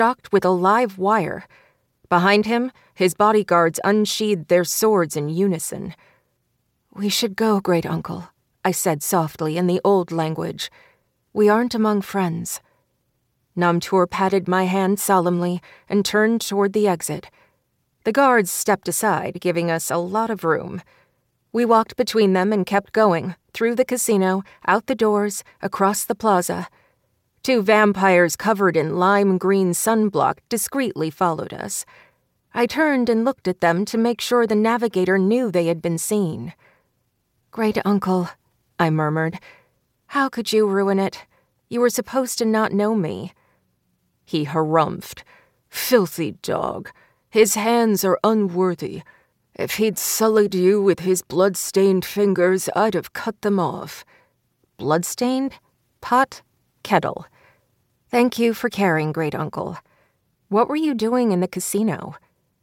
stocked with a live wire. Behind him, his bodyguards unsheathed their swords in unison. "We should go, Great Uncle," I said softly in the old language. "We aren't among friends." Namtur patted my hand solemnly and turned toward the exit. The guards stepped aside, giving us a lot of room. We walked between them and kept going, through the casino, out the doors, across the plaza. 2 vampires covered in lime green sunblock discreetly followed us. I turned and looked at them to make sure the navigator knew they had been seen. "Great Uncle," I murmured, "how could you ruin it? You were supposed to not know me." He harumphed. "Filthy dog. His hands are unworthy. If he'd sullied you with his blood-stained fingers, I'd have cut them off." Blood-stained? Pot? Kettle. "Thank you for caring, Great Uncle. What were you doing in the casino?"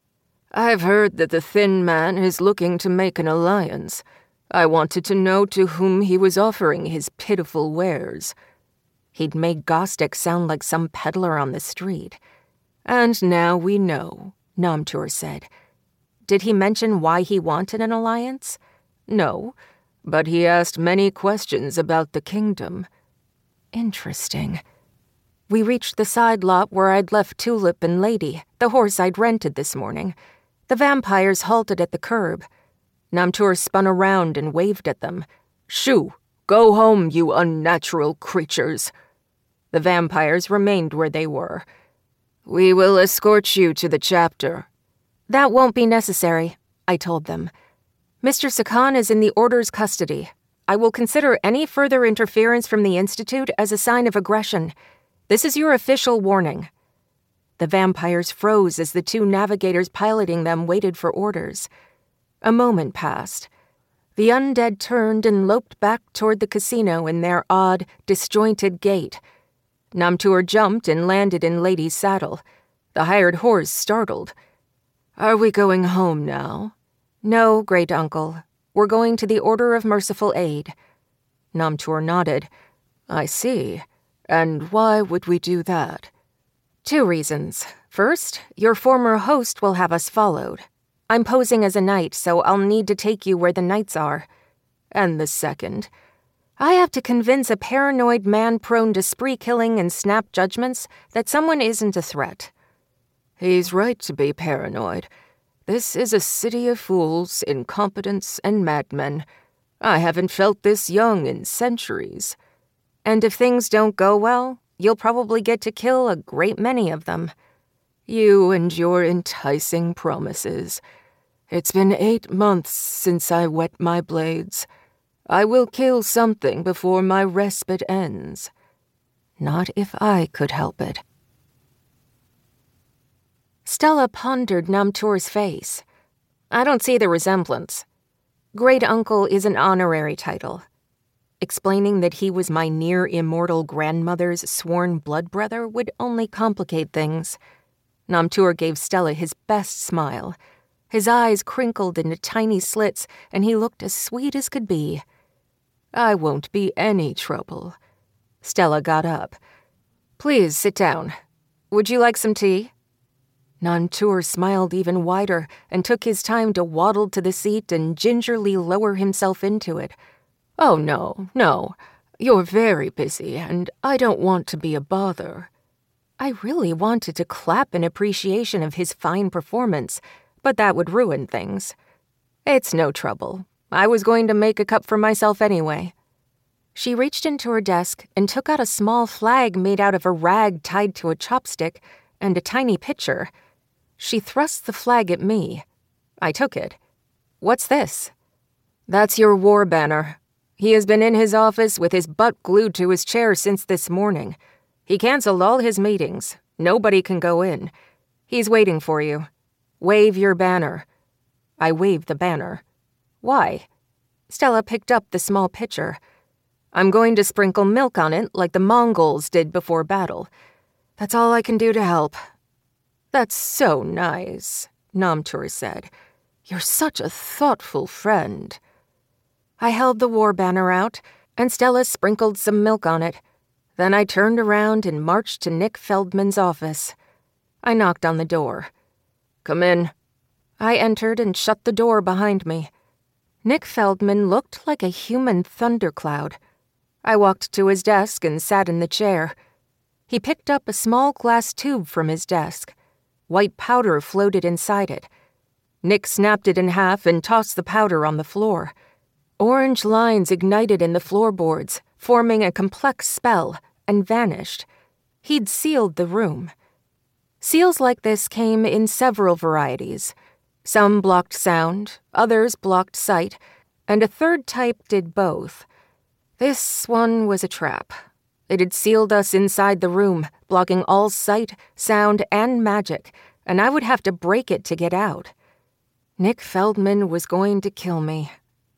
"I've heard that the Thin Man is looking to make an alliance. I wanted to know to whom he was offering his pitiful wares." He'd made Gostick sound like some peddler on the street. "And now we know," Namtur said. "Did he mention why he wanted an alliance?" "No, but he asked many questions about the kingdom." Interesting. We reached the side lot where I'd left Tulip and Lady, the horse I'd rented this morning. The vampires halted at the curb. Namtur spun around and waved at them. "Shoo! Go home, you unnatural creatures!" The vampires remained where they were. "We will escort you to the chapter." "That won't be necessary," I told them. "Mr. Sakan is in the Order's custody. I will consider any further interference from the Institute as a sign of aggression. This is your official warning." The vampires froze as the 2 navigators piloting them waited for orders. A moment passed. The undead turned and loped back toward the casino in their odd, disjointed gait. Namtur jumped and landed in Lady's saddle. The hired horse startled. "Are we going home now?" "No, Great Uncle. We're going to the Order of Merciful Aid." Namtur nodded. "I see. And why would we do that?" 2 reasons. First, your former host will have us followed. I'm posing as a knight, so I'll need to take you where the knights are. And the second, I have to convince a paranoid man prone to spree killing and snap judgments that someone isn't a threat. He's right to be paranoid. This is a city of fools, incompetents, and madmen. I haven't felt this young in centuries. And if things don't go well, you'll probably get to kill a great many of them. You and your enticing promises. It's been 8 months since I wet my blades. I will kill something before my respite ends. Not if I could help it. Stella pondered Namtur's face. I don't see the resemblance. Great Uncle is an honorary title. Explaining that he was my near-immortal grandmother's sworn blood brother would only complicate things. Namtur gave Stella his best smile. His eyes crinkled into tiny slits, and he looked as sweet as could be. "I won't be any trouble." Stella got up. "Please sit down. Would you like some tea?" Namtur smiled even wider and took his time to waddle to the seat and gingerly lower himself into it. "Oh, no. You're very busy, and I don't want to be a bother." I really wanted to clap in appreciation of his fine performance, but that would ruin things. "It's no trouble. I was going to make a cup for myself anyway." She reached into her desk and took out a small flag made out of a rag tied to a chopstick and a tiny pitcher. She thrust the flag at me. I took it. "What's this?" "That's your war banner. He has been in his office with his butt glued to his chair since this morning. He canceled all his meetings. Nobody can go in. He's waiting for you. Wave your banner." I waved the banner. "Why?" Stella picked up the small pitcher. "I'm going to sprinkle milk on it like the Mongols did before battle. That's all I can do to help." "That's so nice," Namtur said. "You're such a thoughtful friend." I held the war banner out, and Stella sprinkled some milk on it. Then I turned around and marched to Nick Feldman's office. I knocked on the door. "Come in." I entered and shut the door behind me. Nick Feldman looked like a human thundercloud. I walked to his desk and sat in the chair. He picked up a small glass tube from his desk. White powder floated inside it. Nick snapped it in half and tossed the powder on the floor. Orange lines ignited in the floorboards, forming a complex spell, and vanished. He'd sealed the room. Seals like this came in several varieties. Some blocked sound, others blocked sight, and a third type did both. This one was a trap. It had sealed us inside the room, blocking all sight, sound, and magic, and I would have to break it to get out. Nick Feldman was going to kill me.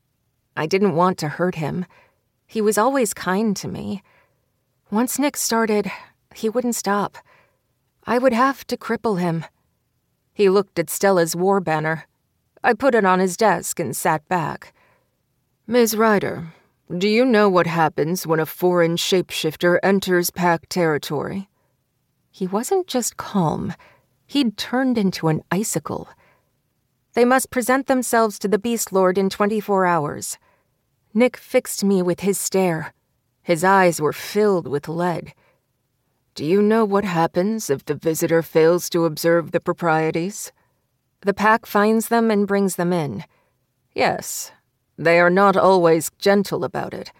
I didn't want to hurt him. He was always kind to me. Once Nick started, he wouldn't stop. I would have to cripple him. He looked at Stella's war banner. I put it on his desk and sat back. "Ms. Ryder, do you know what happens when a foreign shapeshifter enters Pact territory?" He wasn't just calm. He'd turned into an icicle. "They must present themselves to the Beast Lord in 24 hours. Nick fixed me with his stare. His eyes were filled with lead. "Do you know what happens if the visitor fails to observe the proprieties?" "The Pack finds them and brings them in." "Yes. They are not always gentle about it."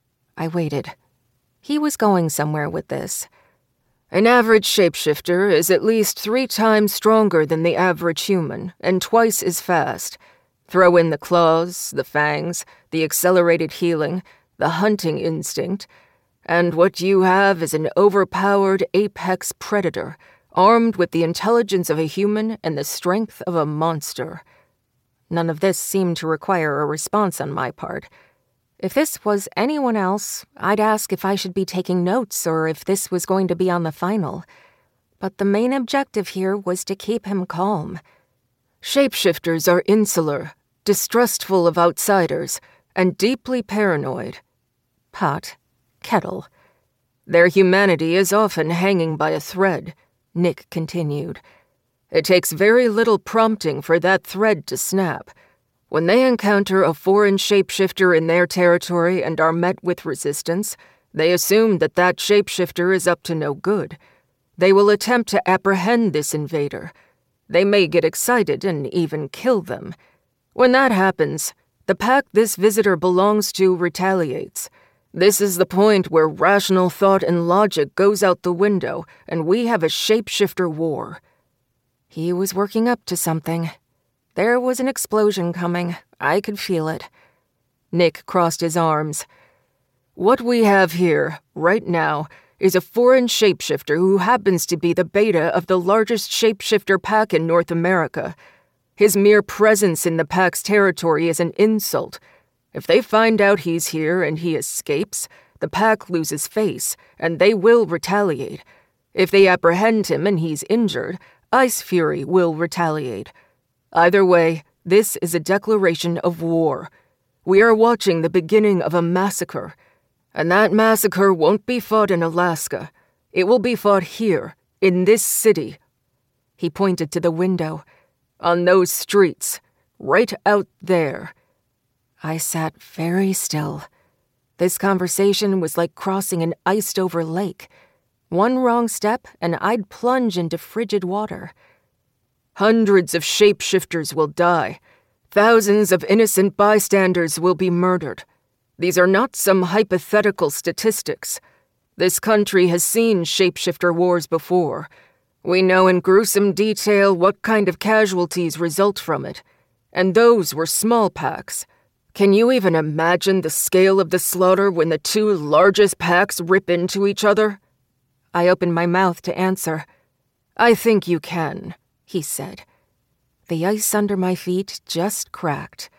I waited. He was going somewhere with this. "An average shapeshifter is at least 3 times stronger than the average human, and twice as fast. Throw in the claws, the fangs, the accelerated healing, the hunting instinct, and what you have is an overpowered apex predator, armed with the intelligence of a human and the strength of a monster." None of this seemed to require a response on my part. If this was anyone else, I'd ask if I should be taking notes or if this was going to be on the final. But the main objective here was to keep him calm. "Shapeshifters are insular, distrustful of outsiders, and deeply paranoid." Pot. Kettle. "Their humanity is often hanging by a thread," Nick continued. "It takes very little prompting for that thread to snap. When they encounter a foreign shapeshifter in their territory and are met with resistance, they assume that that shapeshifter is up to no good. They will attempt to apprehend this invader. They may get excited and even kill them. When that happens, the pack this visitor belongs to retaliates. This is the point where rational thought and logic goes out the window, and we have a shapeshifter war." He was working up to something. There was an explosion coming. I could feel it. Nick crossed his arms. "What we have here, right now, is a foreign shapeshifter who happens to be the beta of the largest shapeshifter pack in North America. His mere presence in the pack's territory is an insult. If they find out he's here and he escapes, the pack loses face, and they will retaliate. If they apprehend him and he's injured, Ice Fury will retaliate. Either way, this is a declaration of war. We are watching the beginning of a massacre. And that massacre won't be fought in Alaska. It will be fought here, in this city." He pointed to the window. "On those streets, right out there." I sat very still. This conversation was like crossing an iced-over lake. One wrong step, and I'd plunge into frigid water. "Hundreds of shapeshifters will die. Thousands of innocent bystanders will be murdered. These are not some hypothetical statistics. This country has seen shapeshifter wars before. We know in gruesome detail what kind of casualties result from it. And those were small packs. Can you even imagine the scale of the slaughter when the 2 largest packs rip into each other?" I opened my mouth to answer. "I think you can," he said. The ice under my feet just cracked.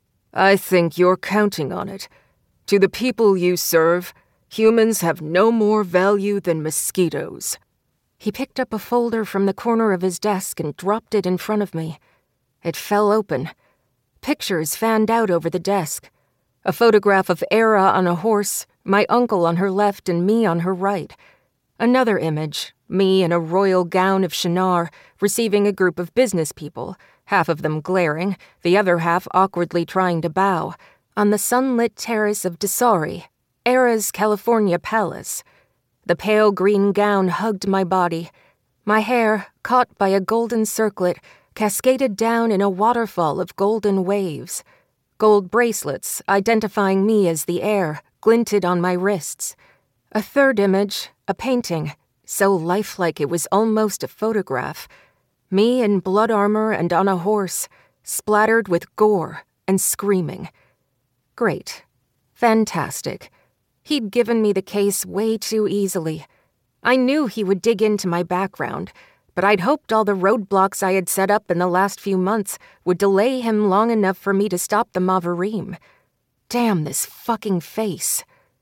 "I think you're counting on it. To the people you serve, humans have no more value than mosquitoes." He picked up a folder from the corner of his desk and dropped it in front of me. It fell open. Pictures fanned out over the desk. A photograph of Era on a horse, my uncle on her left and me on her right. Another image, Me in a royal gown of chinar, receiving a group of business people, half of them glaring, the other half awkwardly trying to bow, on the sunlit terrace of Desari, Era's California palace. The pale green gown hugged my body. My hair, caught by a golden circlet, cascaded down in a waterfall of golden waves. Gold bracelets, identifying me as the heir, glinted on my wrists. A third image, a painting, so lifelike it was almost a photograph. Me in blood armor and on a horse, splattered with gore and screaming. Great. Fantastic. He'd given me the case way too easily. I knew he would dig into my background, but I'd hoped all the roadblocks I had set up in the last few months would delay him long enough for me to stop the Mavarim. Damn this fucking face.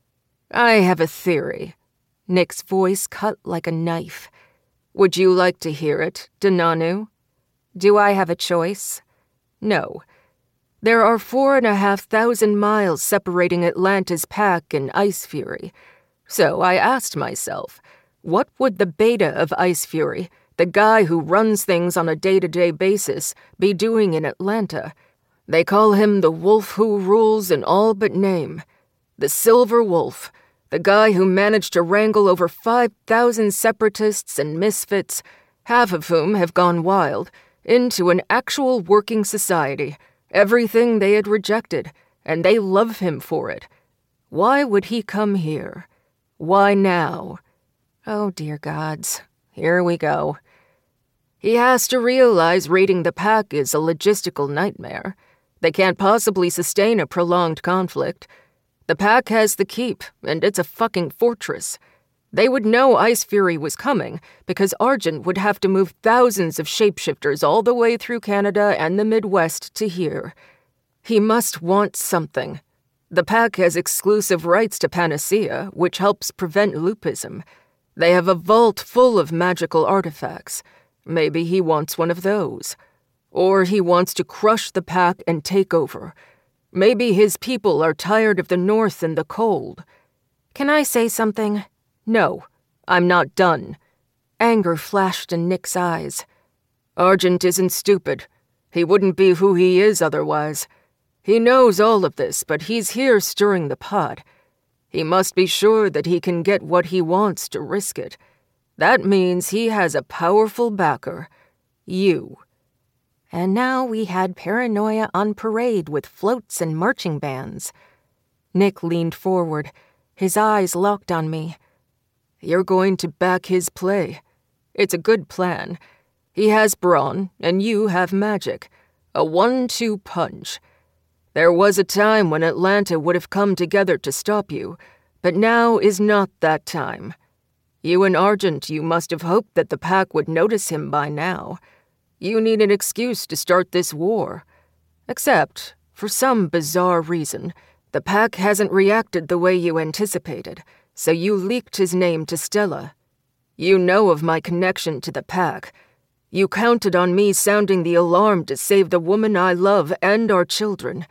I have a theory. Nick's voice cut like a knife. Would you like to hear it, Denanu? Do I have a choice? No. There are 4,500 miles separating Atlanta's pack and Ice Fury. So I asked myself, what would the beta of Ice Fury, the guy who runs things on a day-to-day basis, be doing in Atlanta? They call him the wolf who rules in all but name. The Silver Wolf, the guy who managed to wrangle over 5,000 separatists and misfits, half of whom have gone wild, into an actual working society. Everything they had rejected, and they love him for it. Why would he come here? Why now? Oh, dear gods. Here we go. He has to realize raiding the pack is a logistical nightmare. They can't possibly sustain a prolonged conflict. The pack has the keep, and it's a fucking fortress. They would know Ice Fury was coming, because Argent would have to move thousands of shapeshifters all the way through Canada and the Midwest to here. He must want something. The pack has exclusive rights to Panacea, which helps prevent loopism. They have a vault full of magical artifacts. Maybe he wants one of those. Or he wants to crush the pack and take over. Maybe his people are tired of the North and the cold. Can I say something? No, I'm not done. Anger flashed in Nick's eyes. Argent isn't stupid. He wouldn't be who he is otherwise. He knows all of this, but he's here stirring the pot. He must be sure that he can get what he wants to risk it. That means he has a powerful backer. You. And now we had paranoia on parade with floats and marching bands. Nick leaned forward, his eyes locked on me. You're going to back his play. It's a good plan. He has brawn, and you have magic. A 1-2 punch. There was a time when Atlanta would have come together to stop you, but now is not that time. You and Argent, you must have hoped that the pack would notice him by now. You need an excuse to start this war. Except, for some bizarre reason, the pack hasn't reacted the way you anticipated, so you leaked his name to Stella. You know of my connection to the pack. You counted on me sounding the alarm to save the woman I love and our children.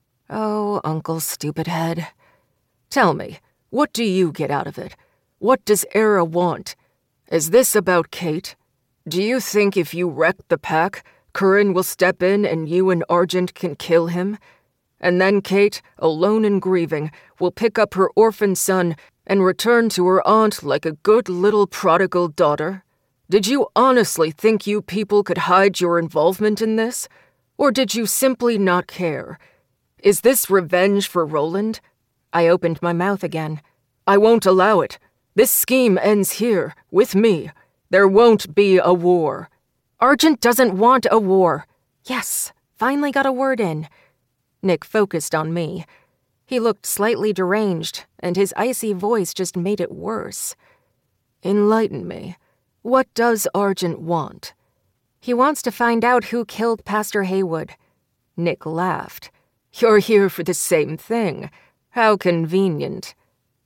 Oh, Uncle Stupidhead. Tell me, what do you get out of it? What does Era want? Is this about Kate? Do you think if you wreck the pack, Curran will step in and you and Argent can kill him? And then Kate, alone and grieving, will pick up her orphan son and return to her aunt like a good little prodigal daughter? Did you honestly think you people could hide your involvement in this? Or did you simply not care? Is this revenge for Roland? I opened my mouth again. I won't allow it. This scheme ends here, with me. There won't be a war. Argent doesn't want a war. Yes, finally got a word in. Nick focused on me. He looked slightly deranged, and his icy voice just made it worse. Enlighten me. What does Argent want? He wants to find out who killed Pastor Haywood. Nick laughed. You're here for the same thing. How convenient.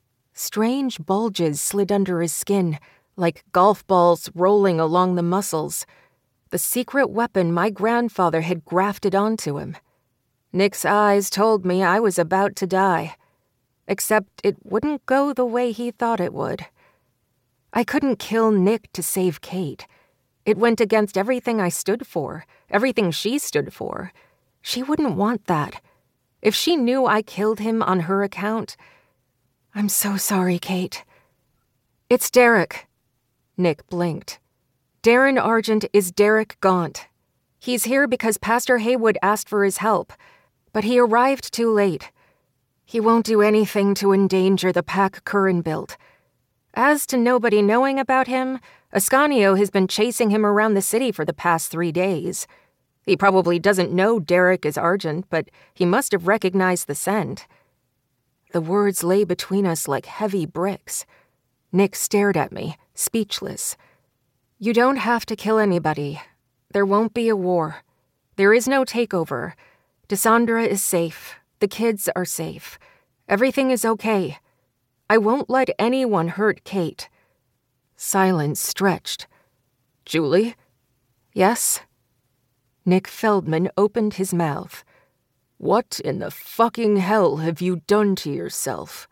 Strange bulges slid under his skin, like golf balls rolling along the muscles. The secret weapon my grandfather had grafted onto him. Nick's eyes told me I was about to die. Except it wouldn't go the way he thought it would. I couldn't kill Nick to save Kate. It went against everything I stood for, everything she stood for. She wouldn't want that. If she knew I killed him on her account... I'm so sorry, Kate. It's Derek. Nick blinked. Darren Argent is Derek Gaunt. He's here because Pastor Haywood asked for his help, but he arrived too late. He won't do anything to endanger the pack Curran built. As to nobody knowing about him, Ascanio has been chasing him around the city for the past 3 days. He probably doesn't know Derek is Argent, but he must have recognized the scent. The words lay between us like heavy bricks. Nick stared at me, speechless. You don't have to kill anybody. There won't be a war. There is no takeover. Dysandra is safe. The kids are safe. Everything is okay. I won't let anyone hurt Kate. Silence stretched. Julie? Yes? Nick Feldman opened his mouth. What in the fucking hell have you done to yourself?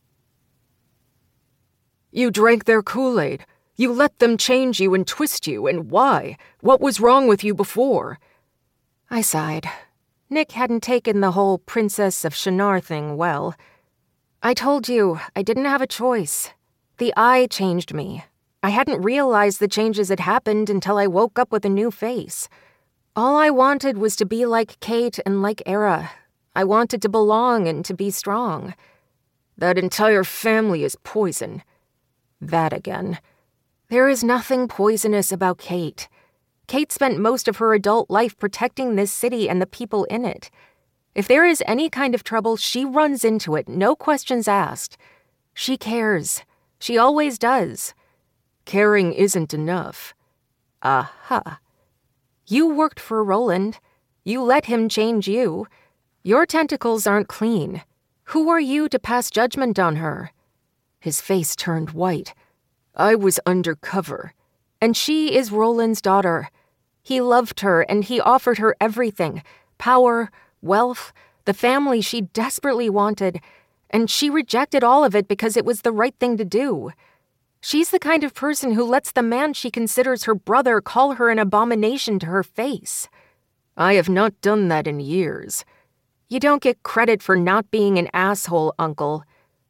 You drank their Kool-Aid. You let them change you and twist you, and why? What was wrong with you before? I sighed. Nick hadn't taken the whole Princess of Shannara thing well. I told you, I didn't have a choice. The eye changed me. I hadn't realized the changes had happened until I woke up with a new face. All I wanted was to be like Kate and like Era. I wanted to belong and to be strong. That entire family is poison. That again. There is nothing poisonous about Kate. Kate spent most of her adult life protecting this city and the people in it. If there is any kind of trouble, she runs into it, no questions asked. She cares. She always does. Caring isn't enough. Aha. You worked for Roland. You let him change you. Your tentacles aren't clean. Who are you to pass judgment on her? His face turned white. I was undercover. And she is Roland's daughter. He loved her and he offered her everything. Power, wealth, the family she desperately wanted. And she rejected all of it because it was the right thing to do. She's the kind of person who lets the man she considers her brother call her an abomination to her face. I have not done that in years. You don't get credit for not being an asshole, Uncle.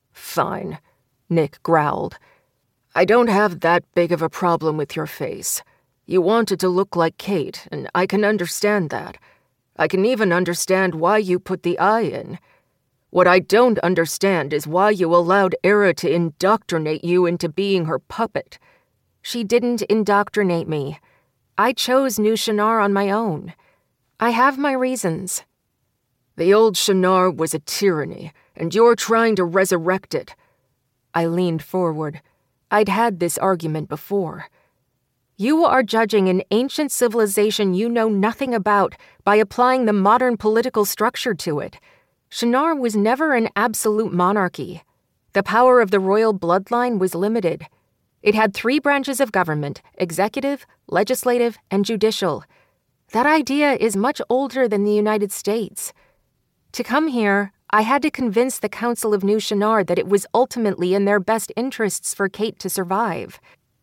Fine, Nick growled. I don't have that big of a problem with your face. You wanted to look like Kate, and I can understand that. I can even understand why you put the eye in. What I don't understand is why you allowed Era to indoctrinate you into being her puppet. She didn't indoctrinate me. I chose New Shannara on my own. I have my reasons. The old Shannara was a tyranny, and you're trying to resurrect it. I leaned forward. I'd had this argument before. You are judging an ancient civilization you know nothing about by applying the modern political structure to it. Shannara was never an absolute monarchy. The power of the royal bloodline was limited. It had 3 branches of government: executive, legislative, and judicial. That idea is much older than the United States. To come here, I had to convince the Council of New Shannara that it was ultimately in their best interests for Kate to survive.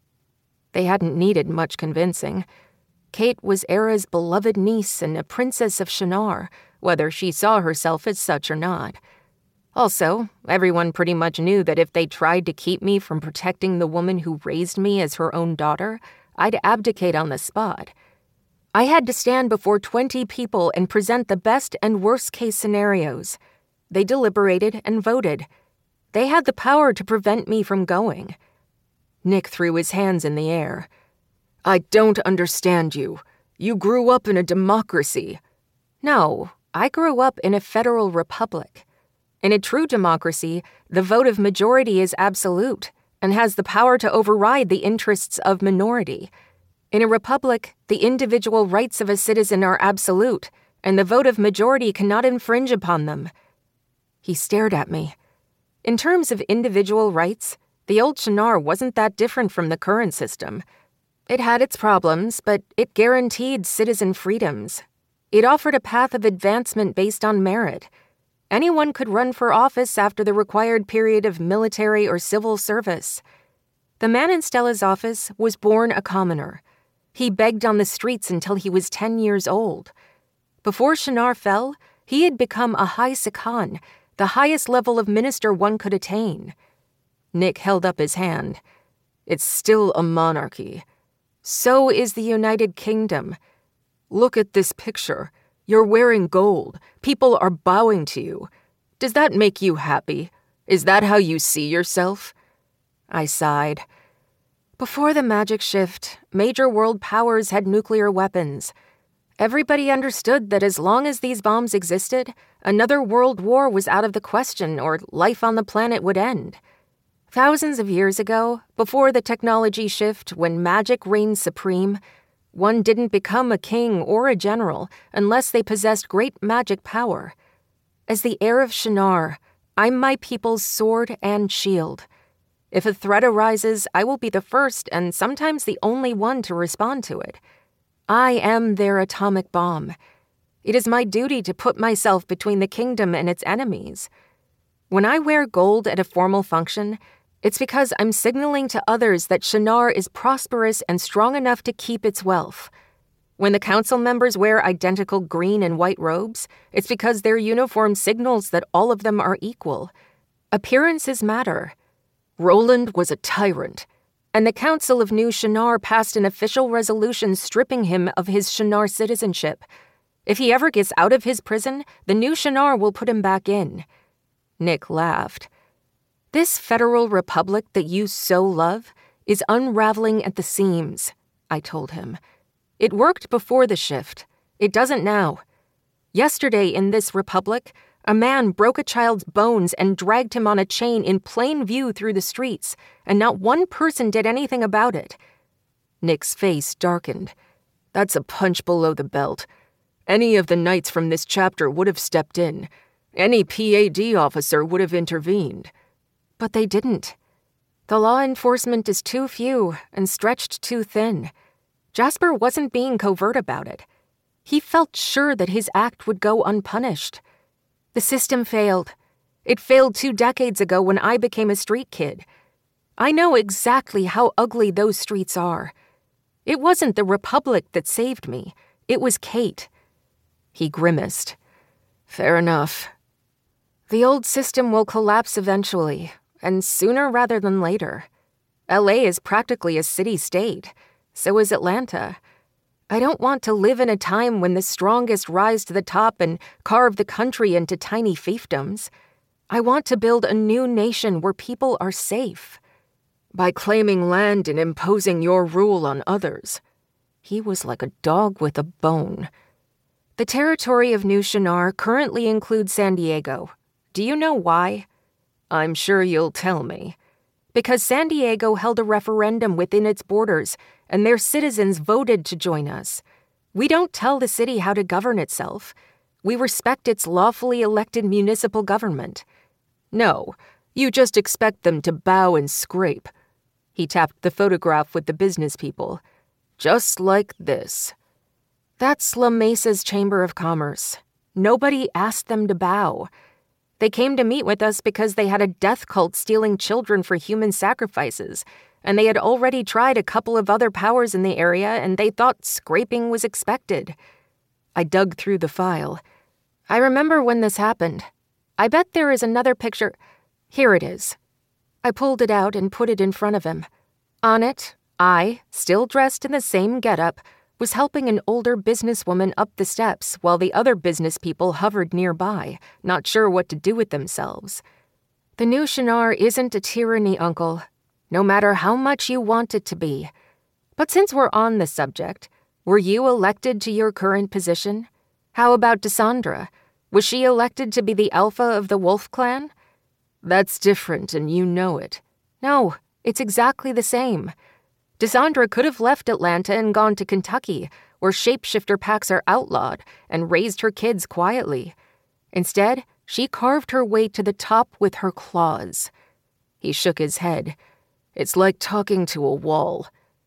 They hadn't needed much convincing. Kate was Era's beloved niece and a princess of Shannara, whether she saw herself as such or not. Also, everyone pretty much knew that if they tried to keep me from protecting the woman who raised me as her own daughter, I'd abdicate on the spot. I had to stand before 20 people and present the best and worst-case scenarios. They deliberated and voted. They had the power to prevent me from going. Nick threw his hands in the air. I don't understand you. You grew up in a democracy. No, I grew up in a federal republic. In a true democracy, the vote of majority is absolute and has the power to override the interests of minority. In a republic, the individual rights of a citizen are absolute, and the vote of majority cannot infringe upon them. He stared at me. In terms of individual rights, the old Shannara wasn't that different from the current system. It had its problems, but it guaranteed citizen freedoms. It offered a path of advancement based on merit. Anyone could run for office after the required period of military or civil service. The man in Stella's office was born a commoner. He begged on the streets until he was 10 years old. Before Shinar fell, he had become a High Sakan, the highest level of minister one could attain. Nick held up his hand. It's still a monarchy. So is the United Kingdom. Look at this picture. You're wearing gold. People are bowing to you. Does that make you happy? Is that how you see yourself? I sighed. Before the magic shift, major world powers had nuclear weapons. Everybody understood that as long as these bombs existed, another world war was out of the question or life on the planet would end. Thousands of years ago, before the technology shift when magic reigned supreme, one didn't become a king or a general unless they possessed great magic power. As the heir of Shinar, I'm my people's sword and shield. If a threat arises, I will be the first and sometimes the only one to respond to it. I am their atomic bomb. It is my duty to put myself between the kingdom and its enemies. When I wear gold at a formal function, it's because I'm signaling to others that Shinar is prosperous and strong enough to keep its wealth. When the council members wear identical green and white robes, it's because their uniform signals that all of them are equal. Appearances matter. Roland was a tyrant, and the Council of New Shinar passed an official resolution stripping him of his Shinar citizenship. If he ever gets out of his prison, the New Shinar will put him back in. Nick laughed. This federal republic that you so love is unraveling at the seams, I told him. It worked before the shift. It doesn't now. Yesterday in this republic, a man broke a child's bones and dragged him on a chain in plain view through the streets, and not one person did anything about it. Nick's face darkened. That's a punch below the belt. Any of the knights from this chapter would have stepped in. Any PAD officer would have intervened. But they didn't. The law enforcement is too few and stretched too thin. Jasper wasn't being covert about it. He felt sure that his act would go unpunished. The system failed. It failed 2 decades ago when I became a street kid. I know exactly how ugly those streets are. It wasn't the Republic that saved me. It was Kate. He grimaced. Fair enough. The old system will collapse eventually, and sooner rather than later. LA is practically a city-state. So is Atlanta. I don't want to live in a time when the strongest rise to the top and carve the country into tiny fiefdoms. I want to build a new nation where people are safe. By claiming land and imposing your rule on others. He was like a dog with a bone. The territory of New Shinar currently includes San Diego. Do you know why? I'm sure you'll tell me. Because San Diego held a referendum within its borders, and their citizens voted to join us. We don't tell the city how to govern itself. We respect its lawfully elected municipal government. No, you just expect them to bow and scrape. He tapped the photograph with the business people. Just like this. That's La Mesa's Chamber of Commerce. Nobody asked them to bow. They came to meet with us because they had a death cult stealing children for human sacrifices, and they had already tried a couple of other powers in the area, and they thought scraping was expected. I dug through the file. I remember when this happened. I bet there is another picture. Here it is. I pulled it out and put it in front of him. On it, I, still dressed in the same getup, was helping an older businesswoman up the steps while the other business people hovered nearby, not sure what to do with themselves. The New Shinar isn't a tyranny, Uncle, no matter how much you want it to be. But since we're on the subject, were you elected to your current position? How about Desandra? Was she elected to be the alpha of the Wolf Clan? That's different, and you know it. No, it's exactly the same. Desandra could have left Atlanta and gone to Kentucky, where shapeshifter packs are outlawed, and raised her kids quietly. Instead, she carved her way to the top with her claws. He shook his head. It's like talking to a wall.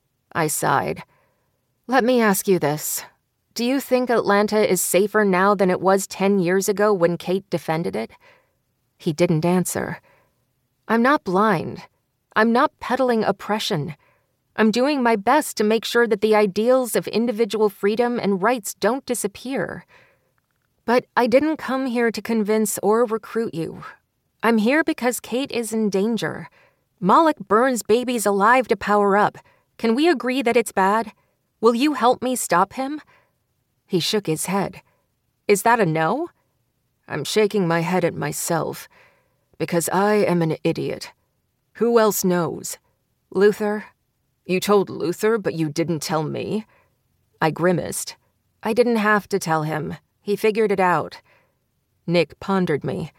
I sighed. Let me ask you this. Do you think Atlanta is safer now than it was 10 years ago when Kate defended it? He didn't answer. I'm not blind. I'm not peddling oppression. I'm doing my best to make sure that the ideals of individual freedom and rights don't disappear. But I didn't come here to convince or recruit you. I'm here because Kate is in danger. Moloch burns babies alive to power up. Can we agree that it's bad? Will you help me stop him?" He shook his head. "Is that a no?" I'm shaking my head at myself, because I am an idiot. Who else knows? Luther? You told Luther, but you didn't tell me? I grimaced. I didn't have to tell him. He figured it out. Nick pondered me.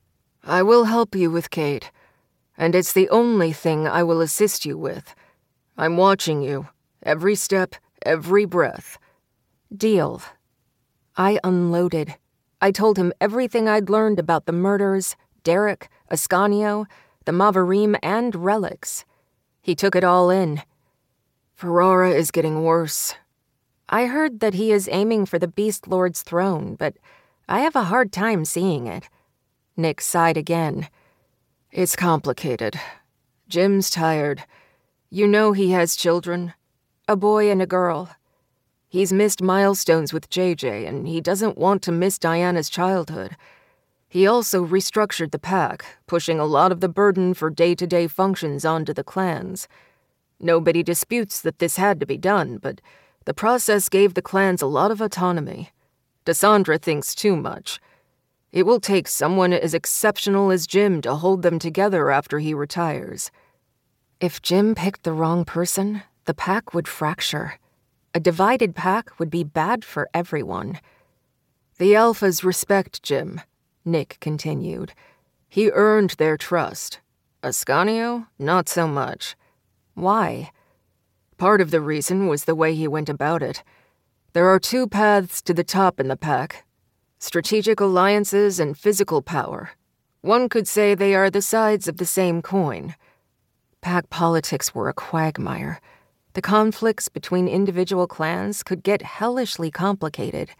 I will help you with Kate, and it's the only thing I will assist you with. I'm watching you, every step, every breath. Deal. I unloaded. I told him everything I'd learned about the murders, Derek, Ascanio, the Mavarim, and relics. He took it all in. Ferrara is getting worse. I heard that he is aiming for the Beast Lord's throne, but I have a hard time seeing it. Nick sighed again. It's complicated. Jim's tired. You know he has children? A boy and a girl. He's missed milestones with JJ, and he doesn't want to miss Diana's childhood. He also restructured the pack, pushing a lot of the burden for day-to-day functions onto the clans. Nobody disputes that this had to be done, but the process gave the clans a lot of autonomy. Cassandra thinks too much. It will take someone as exceptional as Jim to hold them together after he retires. If Jim picked the wrong person, the pack would fracture. A divided pack would be bad for everyone. The Alphas respect Jim, Nick continued. He earned their trust. Ascanio, not so much. Why? Part of the reason was the way he went about it. There are two paths to the top in the pack: strategic alliances and physical power. One could say they are the sides of the same coin. Pack politics were a quagmire. The conflicts between individual clans could get hellishly complicated.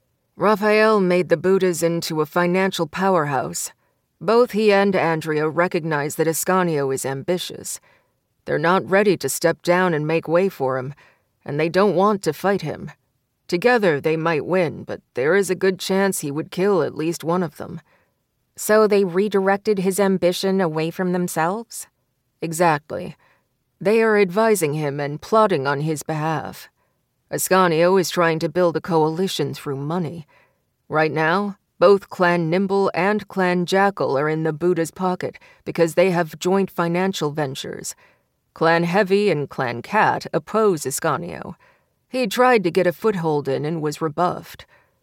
Raphael made the Buddhas into a financial powerhouse. Both he and Andrea recognize that Ascanio is ambitious. They're not ready to step down and make way for him, and they don't want to fight him. Together they might win, but there is a good chance he would kill at least one of them. So they redirected his ambition away from themselves? Exactly. They are advising him and plotting on his behalf. Ascanio is trying to build a coalition through money. Right now, both Clan Nimble and Clan Jackal are in the Buddha's pocket because they have joint financial ventures. Clan Heavy and Clan Cat oppose Ascanio. He tried to get a foothold in and was rebuffed.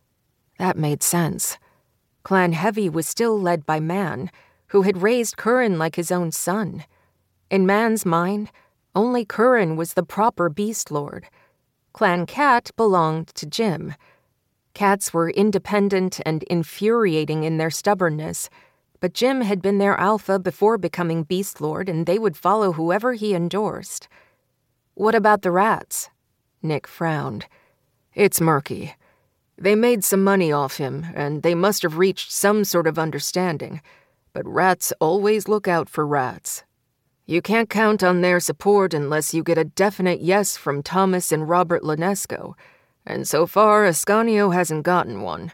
That made sense. Clan Heavy was still led by Man, who had raised Curran like his own son. In Man's mind, only Curran was the proper Beast Lord. Clan Cat belonged to Jim. Cats were independent and infuriating in their stubbornness, but Jim had been their alpha before becoming Beast Lord, and they would follow whoever he endorsed. What about the rats? Nick frowned. It's murky. They made some money off him, and they must have reached some sort of understanding, but rats always look out for rats. You can't count on their support unless you get a definite yes from Thomas and Robert Linesco, and so far Ascanio hasn't gotten one.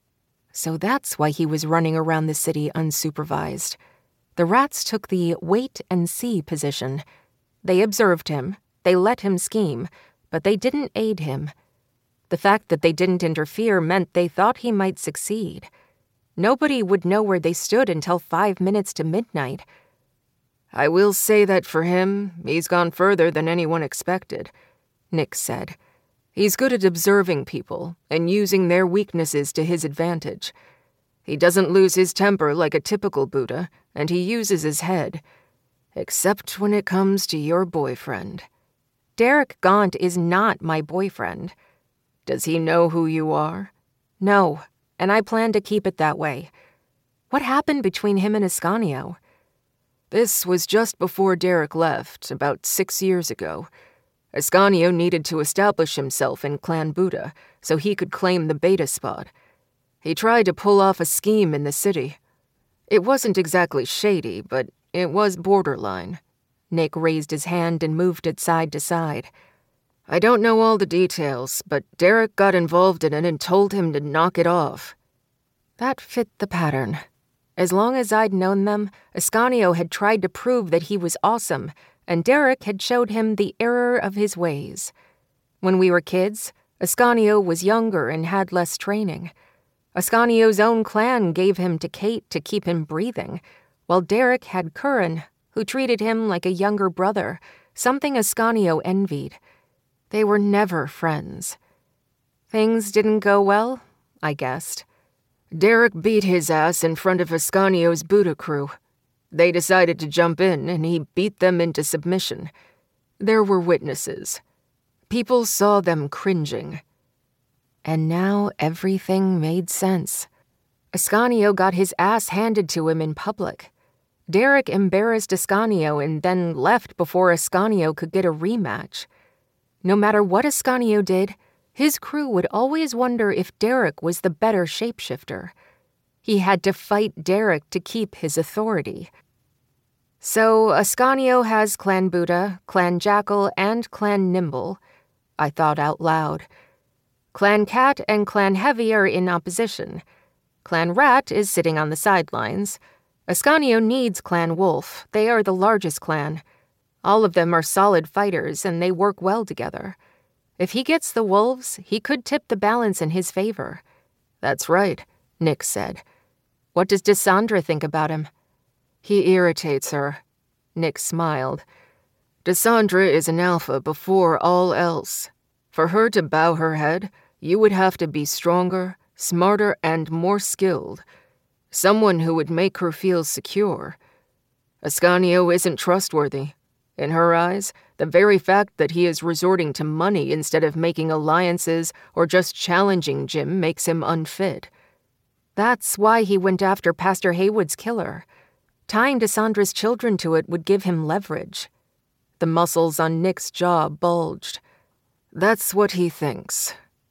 So that's why he was running around the city unsupervised. The rats took the wait-and-see position. They observed him, they let him scheme, but they didn't aid him. The fact that they didn't interfere meant they thought he might succeed. Nobody would know where they stood until 5 minutes to midnight. I will say that for him, he's gone further than anyone expected, Nick said. He's good at observing people and using their weaknesses to his advantage. He doesn't lose his temper like a typical Buddha, and he uses his head. Except when it comes to your boyfriend. Derek Gaunt is not my boyfriend. Does he know who you are? No, and I plan to keep it that way. What happened between him and Ascanio? This was just before Derek left, about 6 years ago. Ascanio needed to establish himself in Clan Buddha so he could claim the beta spot. He tried to pull off a scheme in the city. It wasn't exactly shady, but it was borderline. Nick raised his hand and moved it side to side. I don't know all the details, but Derek got involved in it and told him to knock it off. That fit the pattern. As long as I'd known them, Ascanio had tried to prove that he was awesome, and Derek had showed him the error of his ways. When we were kids, Ascanio was younger and had less training. Ascanio's own clan gave him to Kate to keep him breathing, while Derek had Curran, who treated him like a younger brother, something Ascanio envied. They were never friends. Things didn't go well, I guessed. Derek beat his ass in front of Ascanio's Buddha crew. They decided to jump in, and he beat them into submission. There were witnesses. People saw them cringing. And now everything made sense. Ascanio got his ass handed to him in public. Derek embarrassed Ascanio and then left before Ascanio could get a rematch. No matter what Ascanio did, his crew would always wonder if Derek was the better shapeshifter. He had to fight Derek to keep his authority. So Ascanio has Clan Buddha, Clan Jackal, and Clan Nimble, I thought out loud. Clan Cat and Clan Heavy are in opposition. Clan Rat is sitting on the sidelines. Ascanio needs Clan Wolf. They are the largest clan. All of them are solid fighters, and they work well together. If he gets the wolves, he could tip the balance in his favor. That's right, Nick said. What does Dysandra think about him? He irritates her. Nick smiled. Dysandra is an alpha before all else. For her to bow her head, you would have to be stronger, smarter, and more skilled. Someone who would make her feel secure. Ascanio isn't trustworthy. In her eyes, the very fact that he is resorting to money instead of making alliances or just challenging Jim makes him unfit. That's why he went after Pastor Haywood's killer. Tying Dysandra's children to it would give him leverage. The muscles on Nick's jaw bulged. That's what he thinks.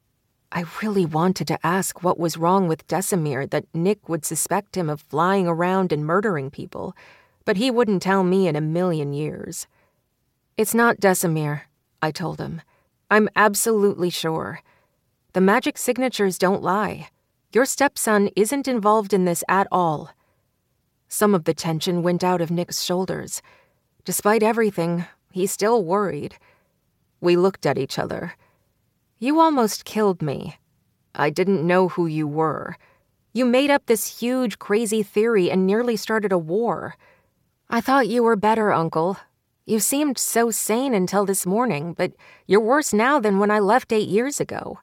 I really wanted to ask what was wrong with Desimir that Nick would suspect him of flying around and murdering people, but he wouldn't tell me in a million years. It's not Desimir, I told him. I'm absolutely sure. The magic signatures don't lie. Your stepson isn't involved in this at all. Some of the tension went out of Nick's shoulders. Despite everything, he still worried. We looked at each other. You almost killed me. I didn't know who you were. You made up this huge, crazy theory and nearly started a war. I thought you were better, Uncle. You seemed so sane until this morning, but you're worse now than when I left 8 years ago.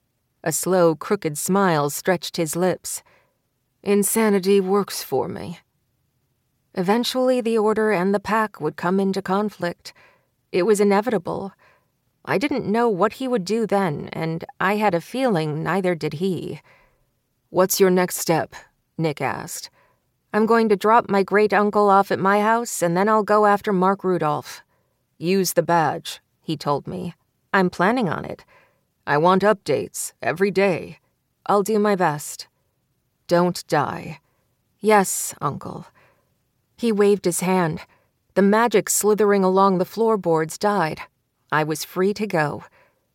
A slow, crooked smile stretched his lips. Insanity works for me. Eventually, the Order and the Pack would come into conflict. It was inevitable. I didn't know what he would do then, and I had a feeling neither did he. What's your next step? Nick asked. I'm going to drop my great-uncle off at my house, and then I'll go after Mark Rudolph. Use the badge, he told me. I'm planning on it. I want updates, every day. I'll do my best. Don't die. Yes, Uncle. He waved his hand. The magic slithering along the floorboards died. I was free to go.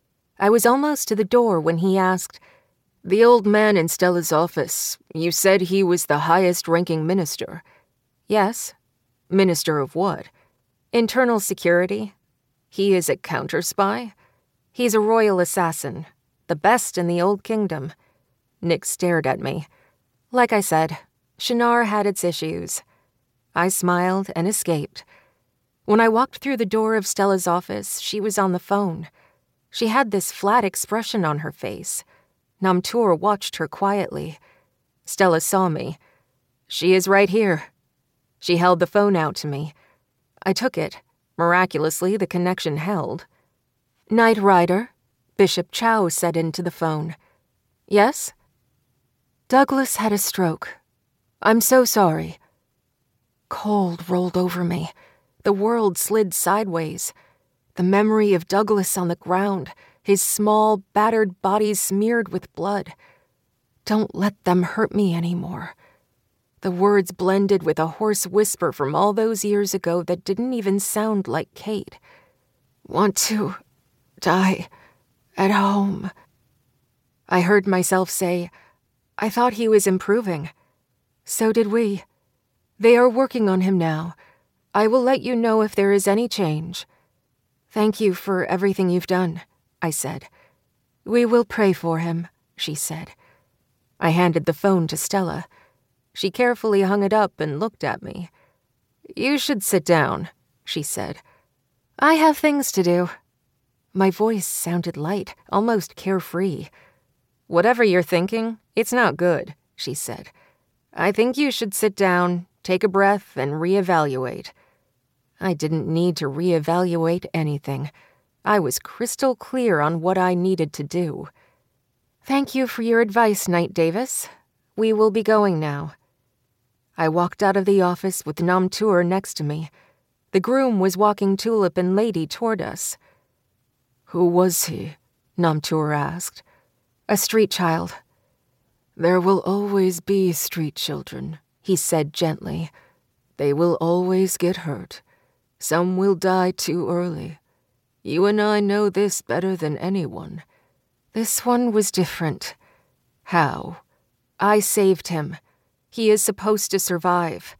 I was almost to the door when he asked, The old man in Stella's office, you said he was the highest-ranking minister. Yes. Minister of what? Internal security. He is a counter-spy? He's a royal assassin, the best in the Old Kingdom. Nick stared at me. Like I said, Shannara had its issues. I smiled and escaped. When I walked through the door of Stella's office, she was on the phone. She had this flat expression on her face. Namtur watched her quietly. Stella saw me. She is right here. She held the phone out to me. I took it. Miraculously, the connection held. Knight Rider, Bishop Chow said into the phone. Yes? Douglas had a stroke. I'm so sorry. Cold rolled over me. The world slid sideways. The memory of Douglas on the ground, his small, battered body smeared with blood. Don't let them hurt me anymore. The words blended with a hoarse whisper from all those years ago that didn't even sound like Kate. "Want to die at home." I heard myself say, "I thought he was improving." So did we. They are working on him now. I will let you know if there is any change. "Thank you for everything you've done," I said. "We will pray for him," she said. I handed the phone to Stella. She carefully hung it up and looked at me. "You should sit down," she said. "I have things to do." My voice sounded light, almost carefree. "Whatever you're thinking, it's not good," she said. "I think you should sit down, take a breath, and reevaluate." I didn't need to reevaluate anything. I was crystal clear on what I needed to do. "Thank you for your advice, Knight Davis. We will be going now." I walked out of the office with Namtur next to me. The groom was walking Tulip and Lady toward us. "Who was he?" Namtur asked. "A street child." "There will always be street children," he said gently. "They will always get hurt. Some will die too early. You and I know this better than anyone. This one was different." "How?" "I saved him. He is supposed to survive."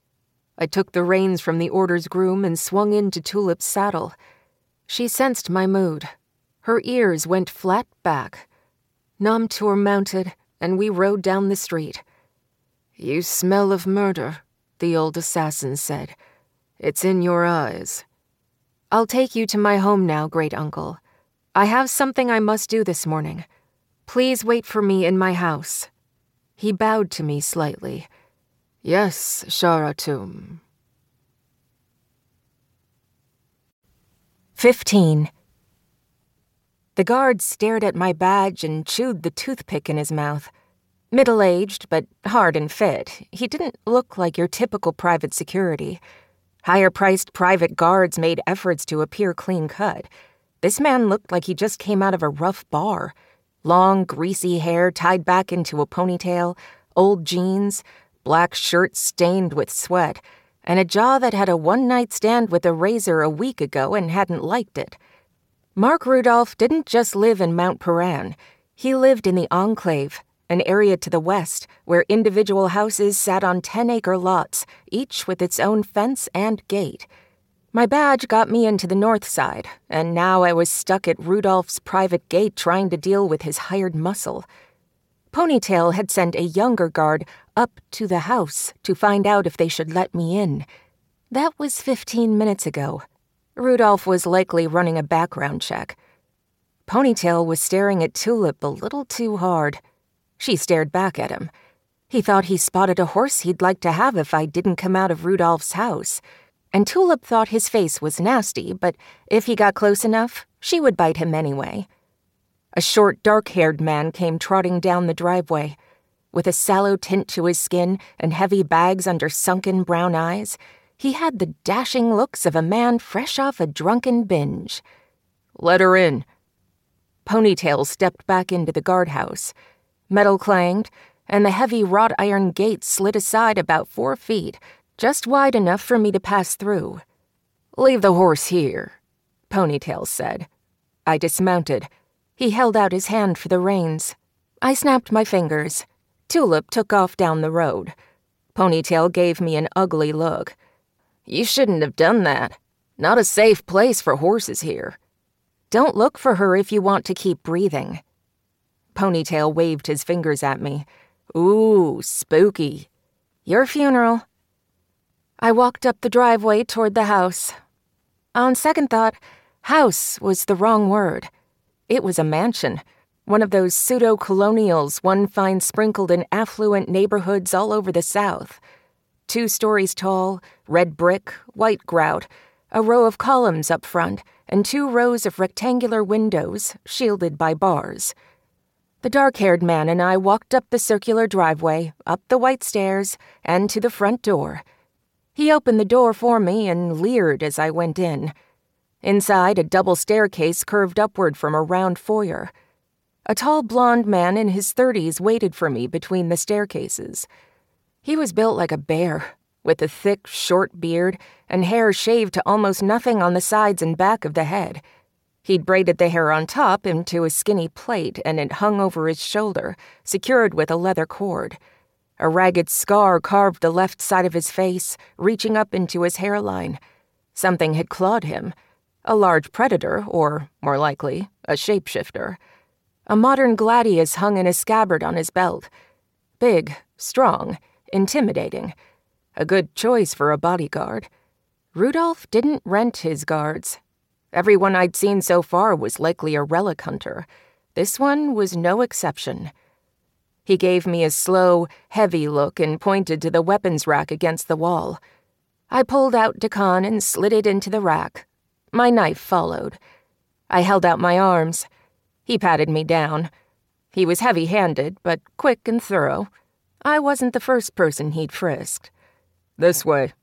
I took the reins from the order's groom and swung into Tulip's saddle. She sensed my mood. Her ears went flat back. Namtur mounted, and we rode down the street. "You smell of murder," the old assassin said. "It's in your eyes." "I'll take you to my home now, Great Uncle. I have something I must do this morning. Please wait for me in my house." He bowed to me slightly. "Yes, Sharatum." 15. The guard stared at my badge and chewed the toothpick in his mouth. Middle-aged, but hard and fit, he didn't look like your typical private security. Higher-priced private guards made efforts to appear clean-cut. This man looked like he just came out of a rough bar. Long, greasy hair tied back into a ponytail, old jeans, black shirt stained with sweat, and a jaw that had a one-night stand with a razor a week ago and hadn't liked it. Mark Rudolph didn't just live in Mount Paran. He lived in the Enclave, an area to the west where individual houses sat on 10-acre lots, each with its own fence and gate. My badge got me into the north side, and now I was stuck at Rudolph's private gate trying to deal with his hired muscle. Ponytail had sent a younger guard up to the house to find out if they should let me in. That was 15 minutes ago. Rudolph was likely running a background check. Ponytail was staring at Tulip a little too hard. She stared back at him. He thought he spotted a horse he'd like to have if I didn't come out of Rudolph's house. And Tulip thought his face was nasty, but if he got close enough, she would bite him anyway. A short, dark-haired man came trotting down the driveway. With a sallow tint to his skin and heavy bags under sunken brown eyes, he had the dashing looks of a man fresh off a drunken binge. "Let her in." Ponytail stepped back into the guardhouse. Metal clanged, and the heavy wrought iron gate slid aside about 4 feet, just wide enough for me to pass through. "Leave the horse here," Ponytail said. I dismounted. He held out his hand for the reins. I snapped my fingers. Tulip took off down the road. Ponytail gave me an ugly look. "You shouldn't have done that. Not a safe place for horses here." "Don't look for her if you want to keep breathing." Ponytail waved his fingers at me. "Ooh, spooky." "Your funeral." I walked up the driveway toward the house. On second thought, house was the wrong word. It was a mansion, one of those pseudo-colonials one finds sprinkled in affluent neighborhoods all over the South. 2 stories tall, red brick, white grout, a row of columns up front, and 2 rows of rectangular windows shielded by bars. The dark-haired man and I walked up the circular driveway, up the white stairs, and to the front door. He opened the door for me and leered as I went in. Inside, a double staircase curved upward from a round foyer. A tall blond man in his 30s waited for me between the staircases. He was built like a bear, with a thick, short beard and hair shaved to almost nothing on the sides and back of the head. He'd braided the hair on top into a skinny plait, and it hung over his shoulder, secured with a leather cord. A ragged scar carved the left side of his face, reaching up into his hairline. Something had clawed him. A large predator, or, more likely, a shapeshifter. A modern gladius hung in a scabbard on his belt. Big, strong, intimidating. A good choice for a bodyguard. Rudolph didn't rent his guards. Everyone I'd seen so far was likely a relic hunter. This one was no exception. He gave me a slow, heavy look and pointed to the weapons rack against the wall. I pulled out Dakan and slid it into the rack. My knife followed. I held out my arms. He patted me down. He was heavy-handed, but quick and thorough. I wasn't the first person he'd frisked. This way.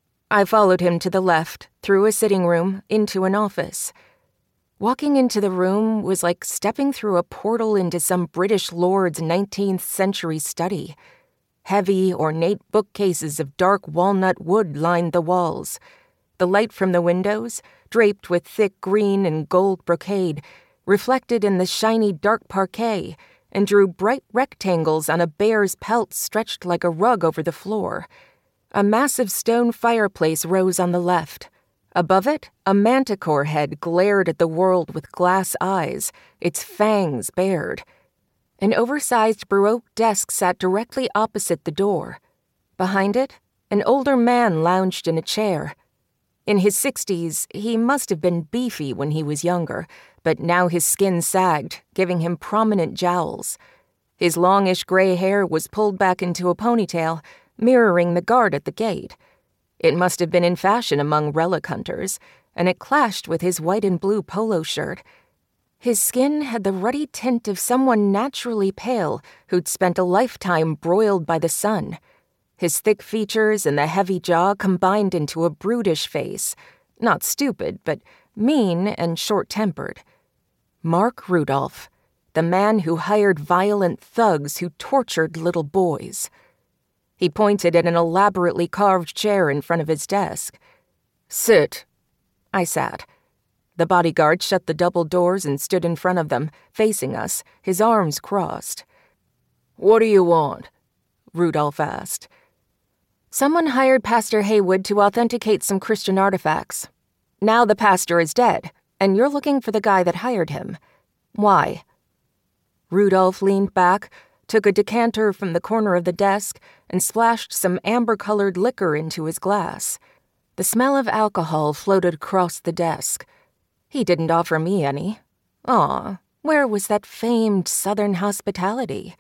I followed him to the left, through a sitting room, into an office. Walking into the room was like stepping through a portal into some British lord's 19th century study. Heavy, ornate bookcases of dark walnut wood lined the walls. The light from the windows, draped with thick green and gold brocade, reflected in the shiny dark parquet and drew bright rectangles on a bear's pelt stretched like a rug over the floor. A massive stone fireplace rose on the left. Above it, a manticore head glared at the world with glass eyes, its fangs bared. An oversized Baroque desk sat directly opposite the door. Behind it, an older man lounged in a chair. In his 60s, he must have been beefy when he was younger, but now his skin sagged, giving him prominent jowls. His longish gray hair was pulled back into a ponytail, mirroring the guard at the gate. It must have been in fashion among relic hunters, and it clashed with his white and blue polo shirt. His skin had the ruddy tint of someone naturally pale who'd spent a lifetime broiled by the sun. His thick features and the heavy jaw combined into a brutish face, not stupid, but mean and short-tempered. Mark Rudolph, the man who hired violent thugs who tortured little boys. He pointed at an elaborately carved chair in front of his desk. Sit. I sat. The bodyguard shut the double doors and stood in front of them, facing us, his arms crossed. What do you want? Rudolph asked. Someone hired Pastor Haywood to authenticate some Christian artifacts. Now the pastor is dead, and you're looking for the guy that hired him. Why? Rudolph leaned back, took a decanter from the corner of the desk, and splashed some amber-colored liquor into his glass. The smell of alcohol floated across the desk. He didn't offer me any. Where was that famed Southern hospitality?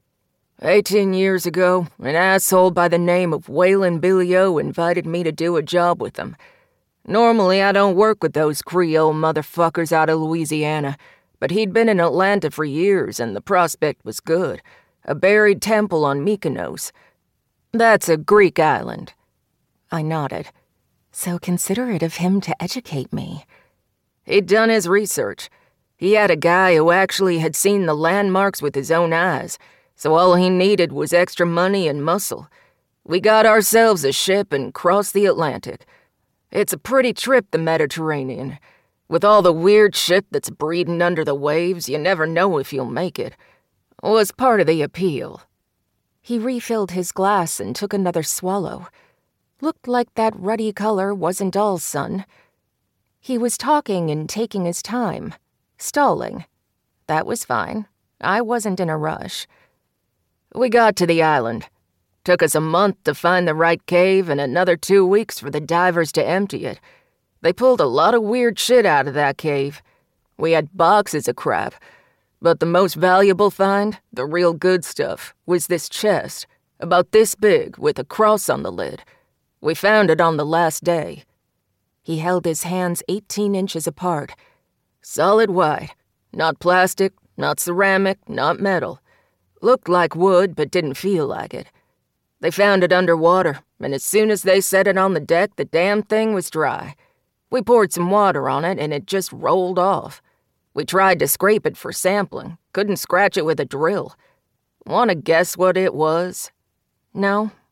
18 years ago, an asshole by the name of Waylon Billiot invited me to do a job with him. Normally, I don't work with those Creole motherfuckers out of Louisiana, but he'd been in Atlanta for years and the prospect was good. A buried temple on Mykonos. That's a Greek island. I nodded. So considerate of him to educate me. He'd done his research. He had a guy who actually had seen the landmarks with his own eyes, so all he needed was extra money and muscle. We got ourselves a ship and crossed the Atlantic. It's a pretty trip, the Mediterranean. With all the weird shit that's breeding under the waves, you never know if you'll make it. Was part of the appeal. He refilled his glass and took another swallow. Looked like that ruddy color wasn't all sun. He was talking and taking his time, stalling. That was fine. I wasn't in a rush. We got to the island. Took us a month to find the right cave and another 2 weeks for the divers to empty it. They pulled a lot of weird shit out of that cave. We had boxes of crap. But the most valuable find, the real good stuff, was this chest, about this big with a cross on the lid. We found it on the last day. He held his hands 18 inches apart. Solid white. Not plastic, not ceramic, not metal. Looked like wood, but didn't feel like it. They found it underwater, and as soon as they set it on the deck, the damn thing was dry. We poured some water on it, and it just rolled off. We tried to scrape it for sampling. Couldn't scratch it with a drill. Want to guess what it was? No,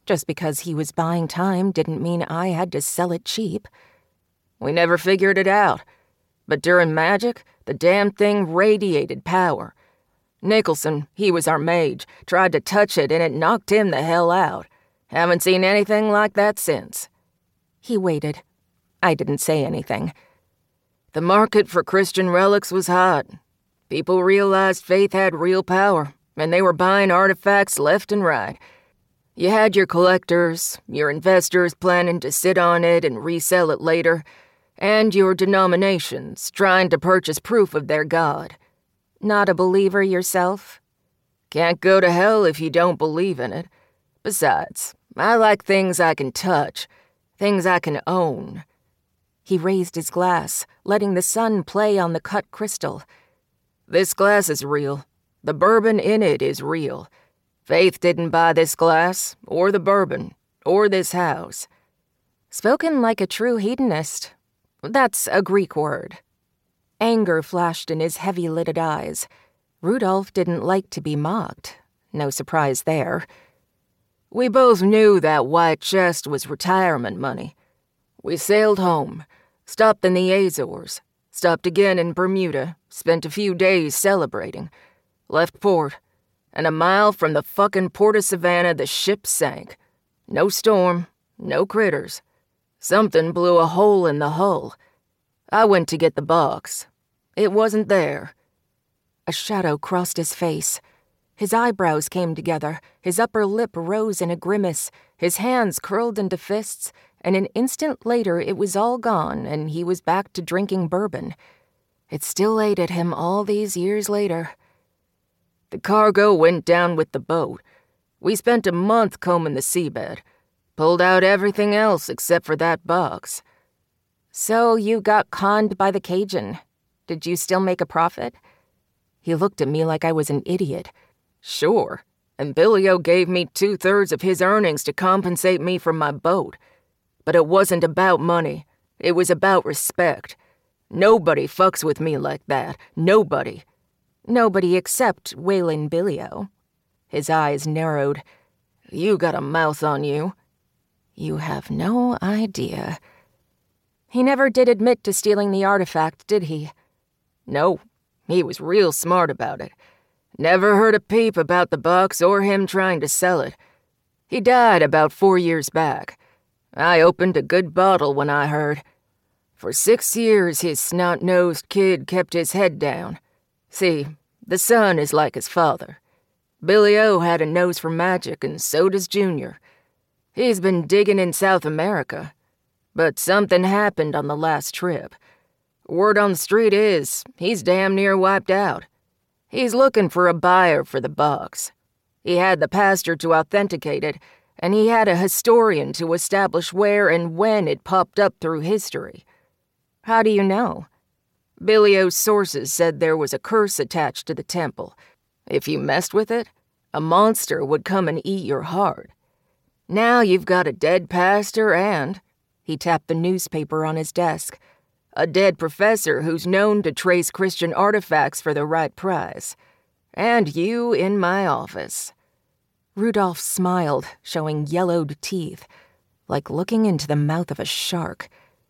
Just because he was buying time didn't mean I had to sell it cheap. We never figured it out. But during magic, the damn thing radiated power. Nicholson, he was our mage, tried to touch it and it knocked him the hell out. Haven't seen anything like that since. He waited. I didn't say anything. The market for Christian relics was hot. People realized faith had real power, and they were buying artifacts left and right. You had your collectors, your investors planning to sit on it and resell it later, and your denominations trying to purchase proof of their god. Not a believer yourself? Can't go to hell if you don't believe in it. Besides, I like things I can touch, things I can own. He raised his glass, letting the sun play on the cut crystal. This glass is real. The bourbon in it is real. Faith didn't buy this glass, or the bourbon, or this house. Spoken like a true hedonist. That's a Greek word. Anger flashed in his heavy-lidded eyes. Rudolph didn't like to be mocked. No surprise there. We both knew that white chest was retirement money. We sailed home, stopped in the Azores, stopped again in Bermuda, spent a few days celebrating, left port, and a mile from the fucking port of Savannah the ship sank. No storm, no critters. Something blew a hole in the hull. I went to get the box. It wasn't there. A shadow crossed his face. His eyebrows came together, his upper lip rose in a grimace, his hands curled into fists, and an instant later it was all gone and he was back to drinking bourbon. It still ate at him all these years later. The cargo went down with the boat. We spent a month combing the seabed. Pulled out everything else except for that box. So you got conned by the Cajun. Did you still make a profit? He looked at me like I was an idiot. Sure, and Billy-O gave me 2/3 of his earnings to compensate me for my boat. But it wasn't about money. It was about respect. Nobody fucks with me like that. Nobody. Nobody except Waylon Billy-O. His eyes narrowed. You got a mouth on you. You have no idea. He never did admit to stealing the artifact, did he? No, he was real smart about it. Never heard a peep about the box or him trying to sell it. He died about 4 years back. I opened a good bottle when I heard. For 6 years, his snot-nosed kid kept his head down. See, the son is like his father. Billy-O had a nose for magic, and so does Junior. He's been digging in South America. But something happened on the last trip. Word on the street is, he's damn near wiped out. He's looking for a buyer for the box. He had the pastor to authenticate it, and he had a historian to establish where and when it popped up through history. How do you know? Billy-O's sources said there was a curse attached to the temple. If you messed with it, a monster would come and eat your heart. Now you've got a dead pastor and, he tapped the newspaper on his desk, a dead professor who's known to trace Christian artifacts for the right price. And you in my office. Rudolph smiled, showing yellowed teeth, like looking into the mouth of a shark.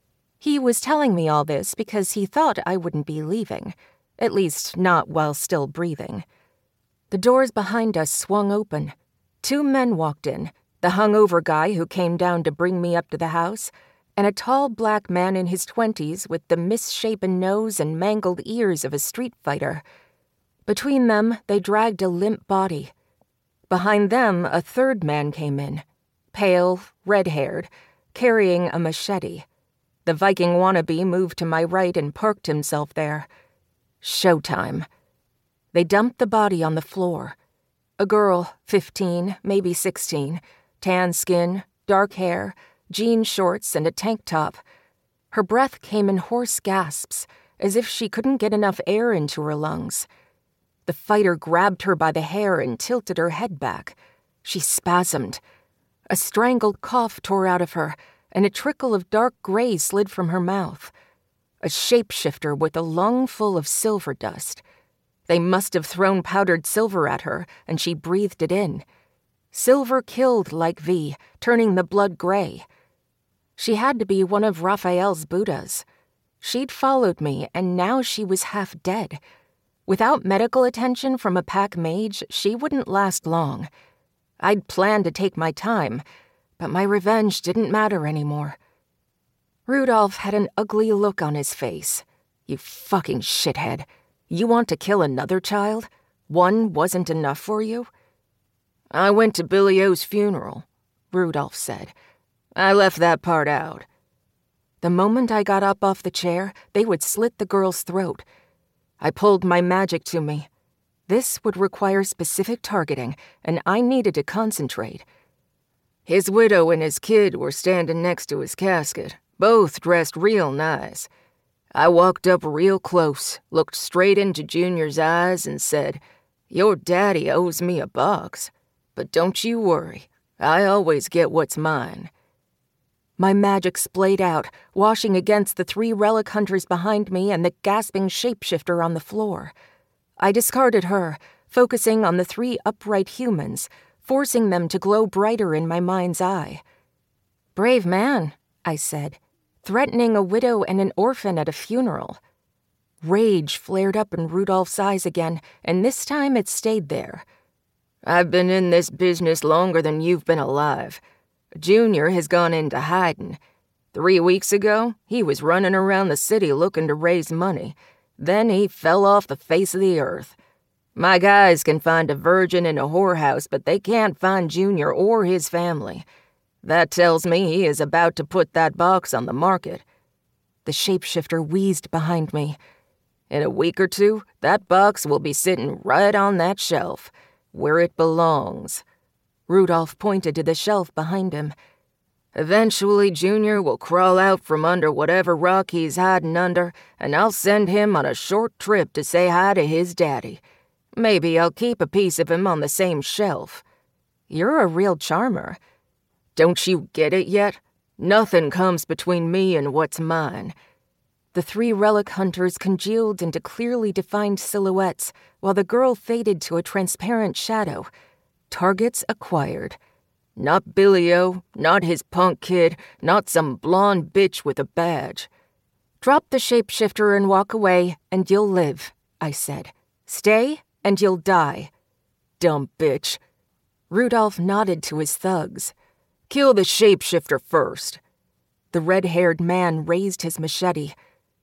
He was telling me all this because he thought I wouldn't be leaving, at least not while still breathing. The doors behind us swung open. 2 men walked in, the hungover guy who came down to bring me up to the house, and a tall black man in his 20s with the misshapen nose and mangled ears of a street fighter. Between them, they dragged a limp body. Behind them, a 3rd man came in, pale, red-haired, carrying a machete. The Viking wannabe moved to my right and parked himself there. Showtime. They dumped the body on the floor. A girl, 15, maybe 16, tan skin, dark hair, jean shorts, and a tank top. Her breath came in hoarse gasps, as if she couldn't get enough air into her lungs. The fighter grabbed her by the hair and tilted her head back. She spasmed. A strangled cough tore out of her, and a trickle of dark gray slid from her mouth. A shapeshifter with a lung full of silver dust. They must have thrown powdered silver at her, and she breathed it in. Silver killed like V, turning the blood gray. She had to be one of Raphael's Buddhas. She'd followed me, and now she was half dead. Without medical attention from a pack mage, she wouldn't last long. I'd planned to take my time, but my revenge didn't matter anymore. Rudolph had an ugly look on his face. You fucking shithead. You want to kill another child? One wasn't enough for you? I went to Billy O's funeral, Rudolph said. I left that part out. The moment I got up off the chair, they would slit the girl's throat. I pulled my magic to me. This would require specific targeting, and I needed to concentrate. His widow and his kid were standing next to his casket, both dressed real nice. I walked up real close, looked straight into Junior's eyes, and said, "Your daddy owes me $1, but don't you worry. I always get what's mine." My magic splayed out, washing against the 3 relic hunters behind me and the gasping shapeshifter on the floor. I discarded her, focusing on the 3 upright humans, forcing them to glow brighter in my mind's eye. "Brave man," I said, "threatening a widow and an orphan at a funeral." Rage flared up in Rudolph's eyes again, and this time it stayed there. "I've been in this business longer than you've been alive. Junior has gone into hiding. 3 weeks ago, he was running around the city looking to raise money. Then he fell off the face of the earth. My guys can find a virgin in a whorehouse, but they can't find Junior or his family. That tells me he is about to put that box on the market." The shapeshifter wheezed behind me. "In a week or 2, that box will be sitting right on that shelf, where it belongs." Rudolph pointed to the shelf behind him. "Eventually, Junior will crawl out from under whatever rock he's hiding under, and I'll send him on a short trip to say hi to his daddy. Maybe I'll keep a piece of him on the same shelf." "You're a real charmer." "Don't you get it yet? Nothing comes between me and what's mine." The 3 relic hunters congealed into clearly defined silhouettes, while the girl faded to a transparent shadow. Targets acquired. Not Billy O, not his punk kid, not some blonde bitch with a badge. "Drop the shapeshifter and walk away, and you'll live," I said. "Stay, and you'll die." "Dumb bitch." Rudolph nodded to his thugs. "Kill the shapeshifter first." The red-haired man raised his machete.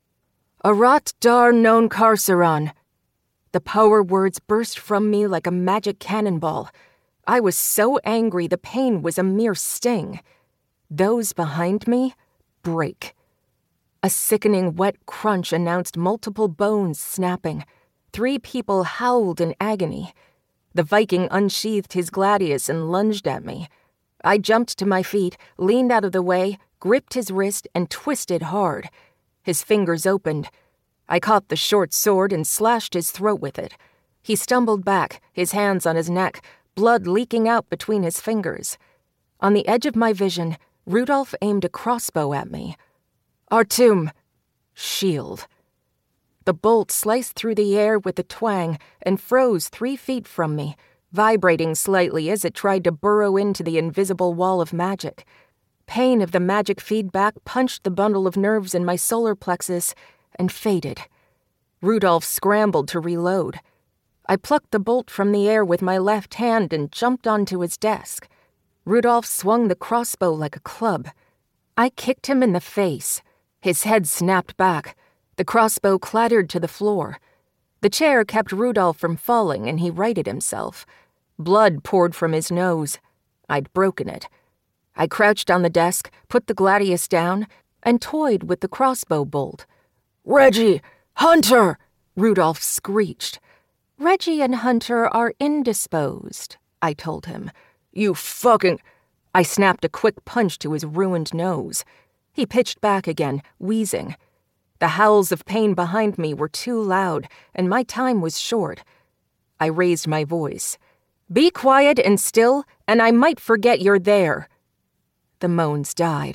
"Arat dar non carceran." The power words burst from me like a magic cannonball. I was so angry the pain was a mere sting. Those behind me, break. A sickening wet crunch announced multiple bones snapping. 3 people howled in agony. The Viking unsheathed his gladius and lunged at me. I jumped to my feet, leaned out of the way, gripped his wrist, and twisted hard. His fingers opened. I caught the short sword and slashed his throat with it. He stumbled back, his hands on his neck, blood leaking out between his fingers. On the edge of my vision, Rudolph aimed a crossbow at me. "Artum!" Shield. The bolt sliced through the air with a twang and froze 3 feet from me, vibrating slightly as it tried to burrow into the invisible wall of magic. Pain of the magic feedback punched the bundle of nerves in my solar plexus and faded. Rudolph scrambled to reload. I plucked the bolt from the air with my left hand and jumped onto his desk. Rudolph swung the crossbow like a club. I kicked him in the face. His head snapped back. The crossbow clattered to the floor. The chair kept Rudolph from falling, and he righted himself. Blood poured from his nose. I'd broken it. I crouched on the desk, put the gladius down, and toyed with the crossbow bolt. "Reggie! Hunter!" Rudolph screeched. "Reggie and Hunter are indisposed," I told him. "You fucking—" I snapped a quick punch to his ruined nose. He pitched back again, wheezing. The howls of pain behind me were too loud, and my time was short. I raised my voice. "Be quiet and still, and I might forget you're there." The moans died.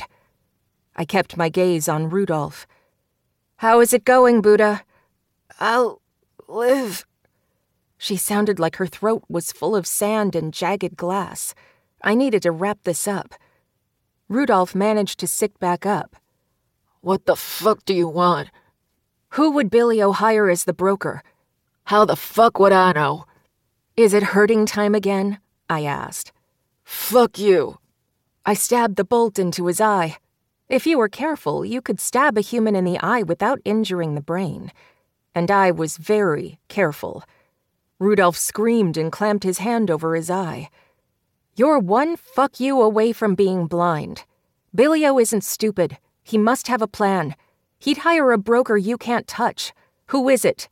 I kept my gaze on Rudolph. "How is it going, Buddha?" "I'll live." She sounded like her throat was full of sand and jagged glass. I needed to wrap this up. Rudolph managed to sit back up. What the fuck do you want? Who would Billio hire as the broker? How the fuck would I know? Is it hurting time again? I asked. Fuck you. I stabbed the bolt into his eye. If you were careful, you could stab a human in the eye without injuring the brain. And I was very careful. Rudolph screamed and clamped his hand over his eye. You're one fuck you away from being blind. Billio isn't stupid. He must have a plan. He'd hire a broker you can't touch. Who is it?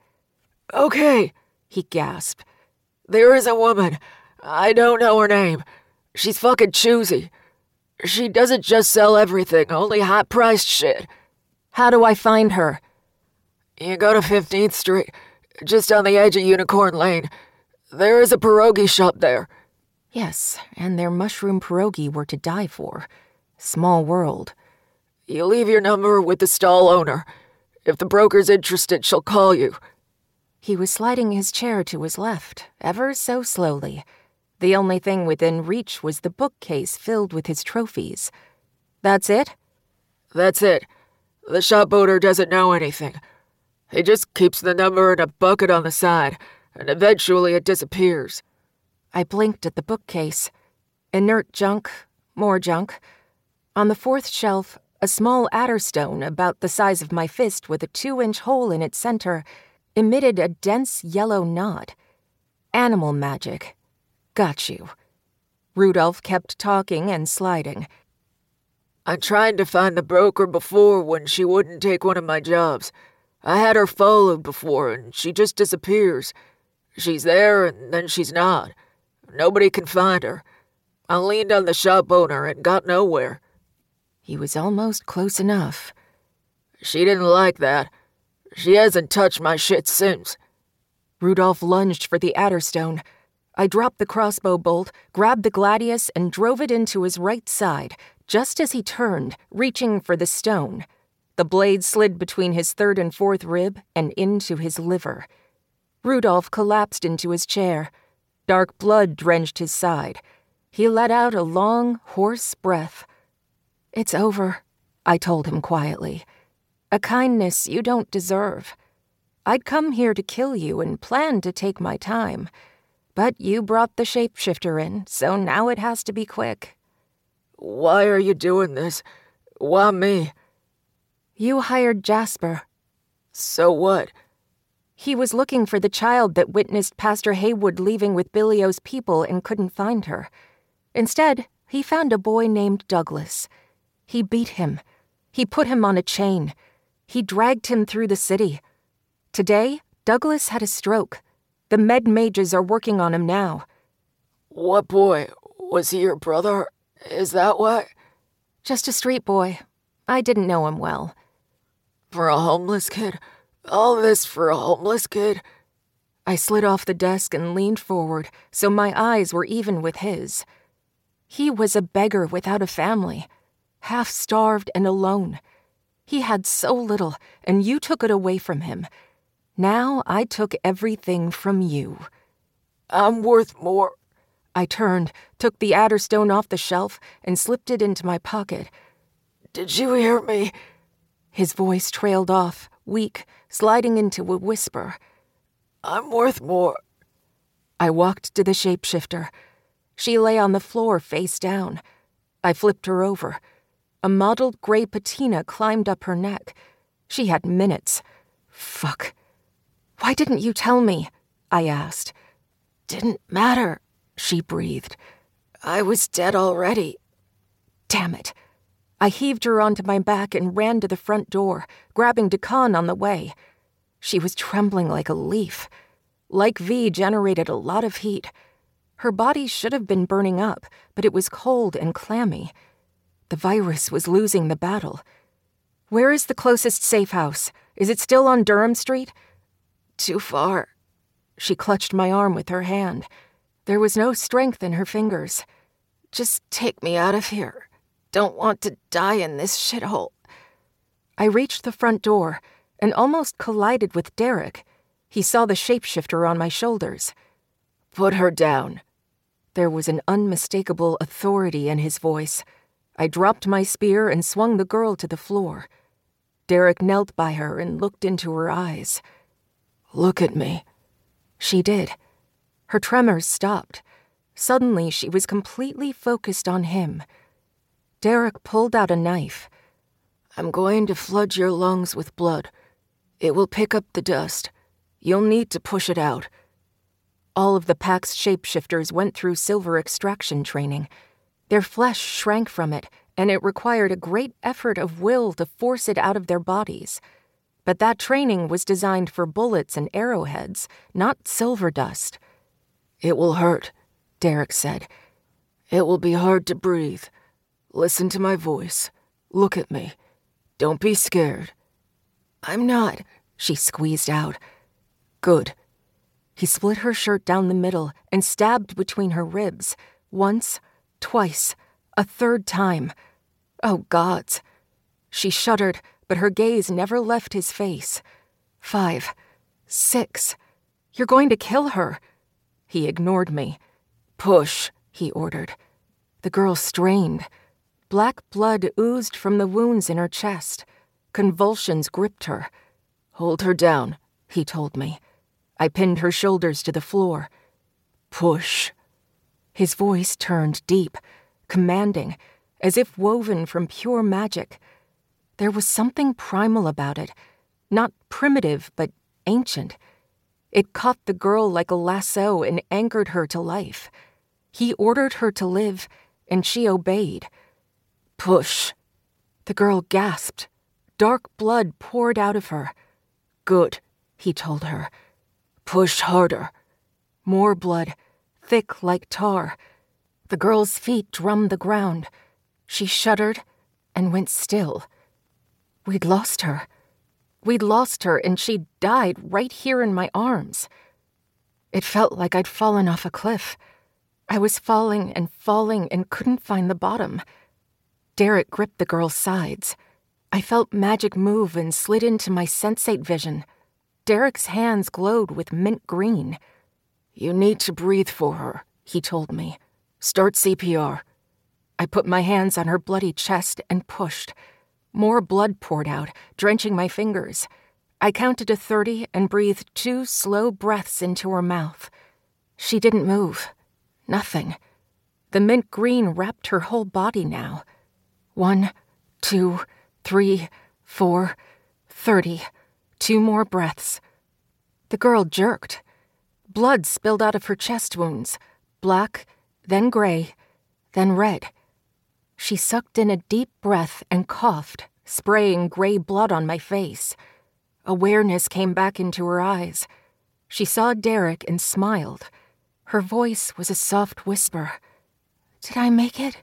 Okay, he gasped. There is a woman. I don't know her name. She's fucking choosy. She doesn't just sell everything, only high-priced shit. How do I find her? You go to 15th Street, just on the edge of Unicorn Lane. There is a pierogi shop there. Yes, and their mushroom pierogi were to die for. Small world. You leave your number with the stall owner. If the broker's interested, she'll call you. He was sliding his chair to his left, ever so slowly. The only thing within reach was the bookcase filled with his trophies. That's it? That's it. The shop owner doesn't know anything. He just keeps the number in a bucket on the side, and eventually it disappears. I blinked at the bookcase. Inert junk, more junk. On the fourth shelf, a small adderstone about the size of my fist with a 2-inch hole in its center emitted a dense yellow nod. Animal magic. Got you. Rudolph kept talking and sliding. I tried to find the broker before when she wouldn't take one of my jobs. I had her followed before and she just disappears. She's there and then she's not. Nobody can find her. I leaned on the shop owner and got nowhere. He was almost close enough. She didn't like that. She hasn't touched my shit since. Rudolph lunged for the adderstone. I dropped the crossbow bolt, grabbed the gladius, and drove it into his right side, just as he turned, reaching for the stone. The blade slid between his third and fourth rib and into his liver. Rudolph collapsed into his chair. Dark blood drenched his side. He let out a long, hoarse breath. It's over, I told him quietly. A kindness you don't deserve. I'd come here to kill you and planned to take my time. But you brought the shapeshifter in, so now it has to be quick. Why are you doing this? Why me? You hired Jasper. So what? He was looking for the child that witnessed Pastor Haywood leaving with Billio's people and couldn't find her. Instead, he found a boy named Douglas. He beat him. He put him on a chain. He dragged him through the city. Today, Douglas had a stroke. The med mages are working on him now. What boy? Was he your brother? Is that what? Just a street boy. I didn't know him well. For a homeless kid? All this for a homeless kid? I slid off the desk and leaned forward so my eyes were even with his. He was a beggar without a family, half-starved and alone. He had so little, and you took it away from him. Now I took everything from you. I'm worth more. I turned, took the adderstone off the shelf, and slipped it into my pocket. Did you hear me? His voice trailed off, weak, sliding into a whisper. I'm worth more. I walked to the shapeshifter. She lay on the floor face down. I flipped her over. A mottled gray patina climbed up her neck. She had minutes. Fuck. Why didn't you tell me? I asked. Didn't matter, she breathed. I was dead already. Damn it. I heaved her onto my back and ran to the front door, grabbing Dakan on the way. She was trembling like a leaf. Like V generated a lot of heat. Her body should have been burning up, but it was cold and clammy. The virus was losing the battle. Where is the closest safe house? Is it still on Durham Street? Too far. She clutched my arm with her hand. There was no strength in her fingers. Just take me out of here. Don't want to die in this shithole. I reached the front door and almost collided with Derek. He saw the shapeshifter on my shoulders. Put her down." There was an unmistakable authority in his voice. I dropped my spear and swung the girl to the floor. Derek knelt by her and looked into her eyes. "Look at me." She did. Her tremors stopped. Suddenly, she was completely focused on him. Derek pulled out a knife. "I'm going to flood your lungs with blood. It will pick up the dust. You'll need to push it out." All of the pack's shapeshifters went through silver extraction training. Their flesh shrank from it, and it required a great effort of will to force it out of their bodies. But that training was designed for bullets and arrowheads, not silver dust. "It will hurt," Derek said. "It will be hard to breathe. Listen to my voice. Look at me. Don't be scared." "I'm not," she squeezed out. "Good." He split her shirt down the middle and stabbed between her ribs. Once, twice, a third time. Oh, gods. She shuddered, but her gaze never left his face. 5, 6. You're going to kill her. He ignored me. "Push," he ordered. The girl strained. Black blood oozed from the wounds in her chest. Convulsions gripped her. "Hold her down," he told me. I pinned her shoulders to the floor. "Push." His voice turned deep, commanding, as if woven from pure magic. There was something primal about it, not primitive, but ancient. It caught the girl like a lasso and anchored her to life. He ordered her to live, and she obeyed. "Push." The girl gasped. Dark blood poured out of her. "Good," he told her. "Push harder." More blood, thick like tar. The girl's feet drummed the ground. She shuddered and went still. We'd lost her. We'd lost her, and she'd died right here in my arms. It felt like I'd fallen off a cliff. I was falling and couldn't find the bottom. Derek gripped the girl's sides. I felt magic move and slid into my sensate vision. Derek's hands glowed with mint green. "You need to breathe for her," he told me. "Start CPR." I put my hands on her bloody chest and pushed. More blood poured out, drenching my fingers. I counted to 30 and breathed 2 slow breaths into her mouth. She didn't move. Nothing. The mint green wrapped her whole body now. 1, 2, 3, 4, 30. 2 more breaths. The girl jerked. Blood spilled out of her chest wounds. Black, then gray, then red. She sucked in a deep breath and coughed, spraying gray blood on my face. Awareness came back into her eyes. She saw Derek and smiled. Her voice was a soft whisper. "Did I make it?"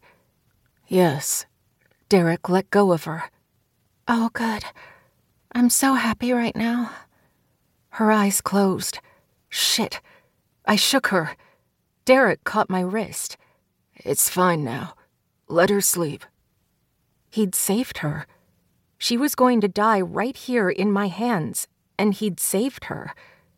"Yes." Derek let go of her. "Oh, good. I'm so happy right now." Her eyes closed. Shit. I shook her. Derek caught my wrist. "It's fine now. Let her sleep." He'd saved her. She was going to die right here in my hands, and he'd saved her.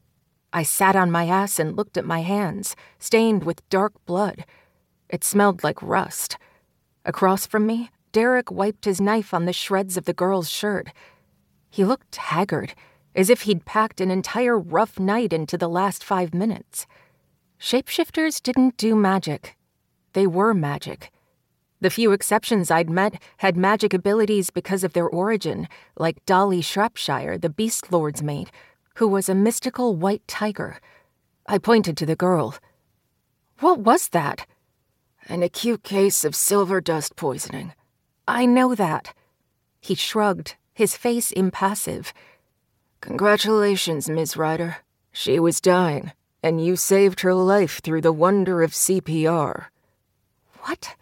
I sat on my ass and looked at my hands, stained with dark blood. It smelled like rust. Across from me, Derek wiped his knife on the shreds of the girl's shirt. He looked haggard, as if he'd packed an entire rough night into the last 5 minutes. Shapeshifters didn't do magic. They were magic. The few exceptions I'd met had magic abilities because of their origin, like Dolly Shropshire, the Beast Lord's maid, who was a mystical white tiger. I pointed to the girl. "What was that?" "An acute case of silver dust poisoning." "I know that." He shrugged, his face impassive. "Congratulations, Ms. Ryder. She was dying, and you saved her life through the wonder of CPR." "What?"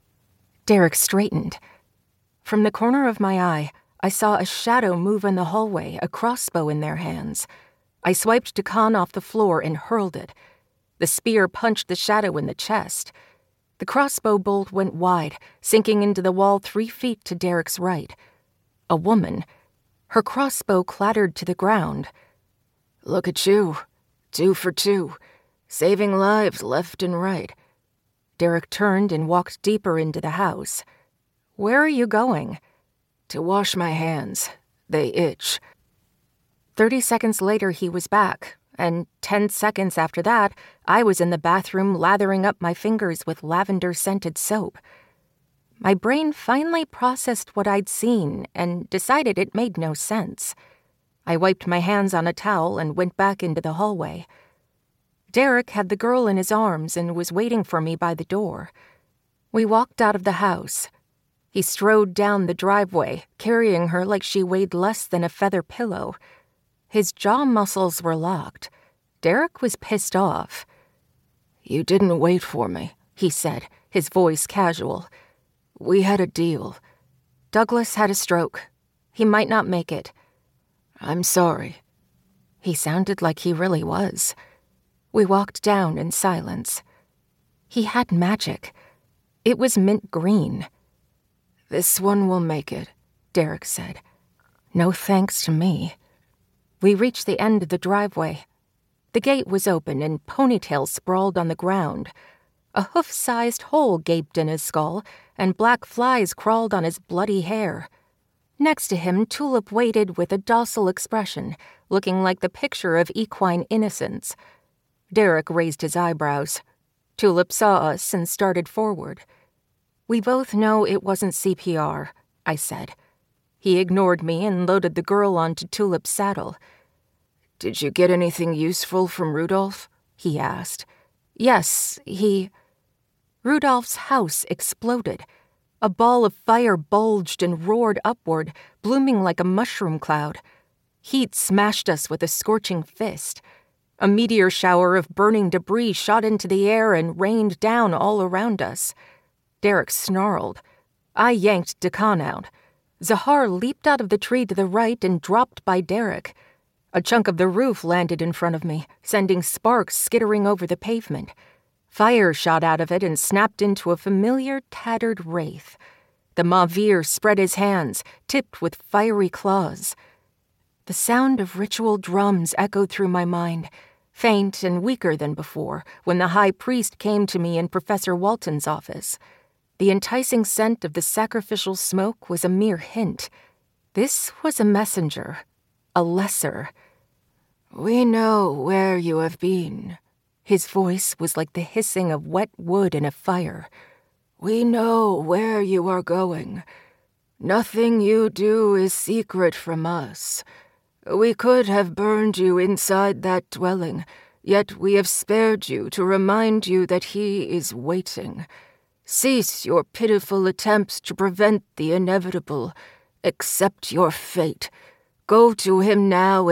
Derek straightened. From the corner of my eye, I saw a shadow move in the hallway, a crossbow in their hands. I swiped Dakan off the floor and hurled it. The spear punched the shadow in the chest. The crossbow bolt went wide, sinking into the wall 3 feet to Derek's right. A woman. Her crossbow clattered to the ground. "Look at you. 2 for 2. saving lives left and right." Derek turned and walked deeper into the house. "Where are you going?" "To wash my hands. They itch." 30 seconds later, he was back, and 10 seconds after that, I was in the bathroom lathering up my fingers with lavender-scented soap. My brain finally processed what I'd seen and decided it made no sense. I wiped my hands on a towel and went back into the hallway. Derek had the girl in his arms and was waiting for me by the door. We walked out of the house. He strode down the driveway, carrying her like she weighed less than a feather pillow. His jaw muscles were locked. Derek was pissed off. "You didn't wait for me," he said, his voice casual. "We had a deal." "Douglas had a stroke. He might not make it." "I'm sorry." He sounded like he really was. We walked down in silence. He had magic. It was mint green. "This one will make it," Derek said. No thanks to me. We reached the end of the driveway. The gate was open and Ponytail sprawled on the ground. A hoof-sized hole gaped in his skull, and black flies crawled on his bloody hair. Next to him, Tulip waited with a docile expression, looking like the picture of equine innocence. Derek raised his eyebrows. Tulip saw us and started forward. "We both know it wasn't CPR," I said. He ignored me and loaded the girl onto Tulip's saddle. "Did you get anything useful from Rudolph?" he asked. "Yes, Rudolph's house exploded. A ball of fire bulged and roared upward, blooming like a mushroom cloud. Heat smashed us with a scorching fist. A meteor shower of burning debris shot into the air and rained down all around us. Derek snarled. I yanked Dakan out. Zahar leaped out of the tree to the right and dropped by Derek. A chunk of the roof landed in front of me, sending sparks skittering over the pavement. Fire shot out of it and snapped into a familiar, tattered wraith. The Ma'vir spread his hands, tipped with fiery claws. The sound of ritual drums echoed through my mind, faint and weaker than before, when the high priest came to me in Professor Walton's office. The enticing scent of the sacrificial smoke was a mere hint. This was a messenger, a lesser. "We know where you have been." His voice was like the hissing of wet wood in a fire. "We know where you are going. Nothing you do is secret from us. We could have burned you inside that dwelling, yet we have spared you to remind you that he is waiting. Cease your pitiful attempts to prevent the inevitable. Accept your fate. Go to him now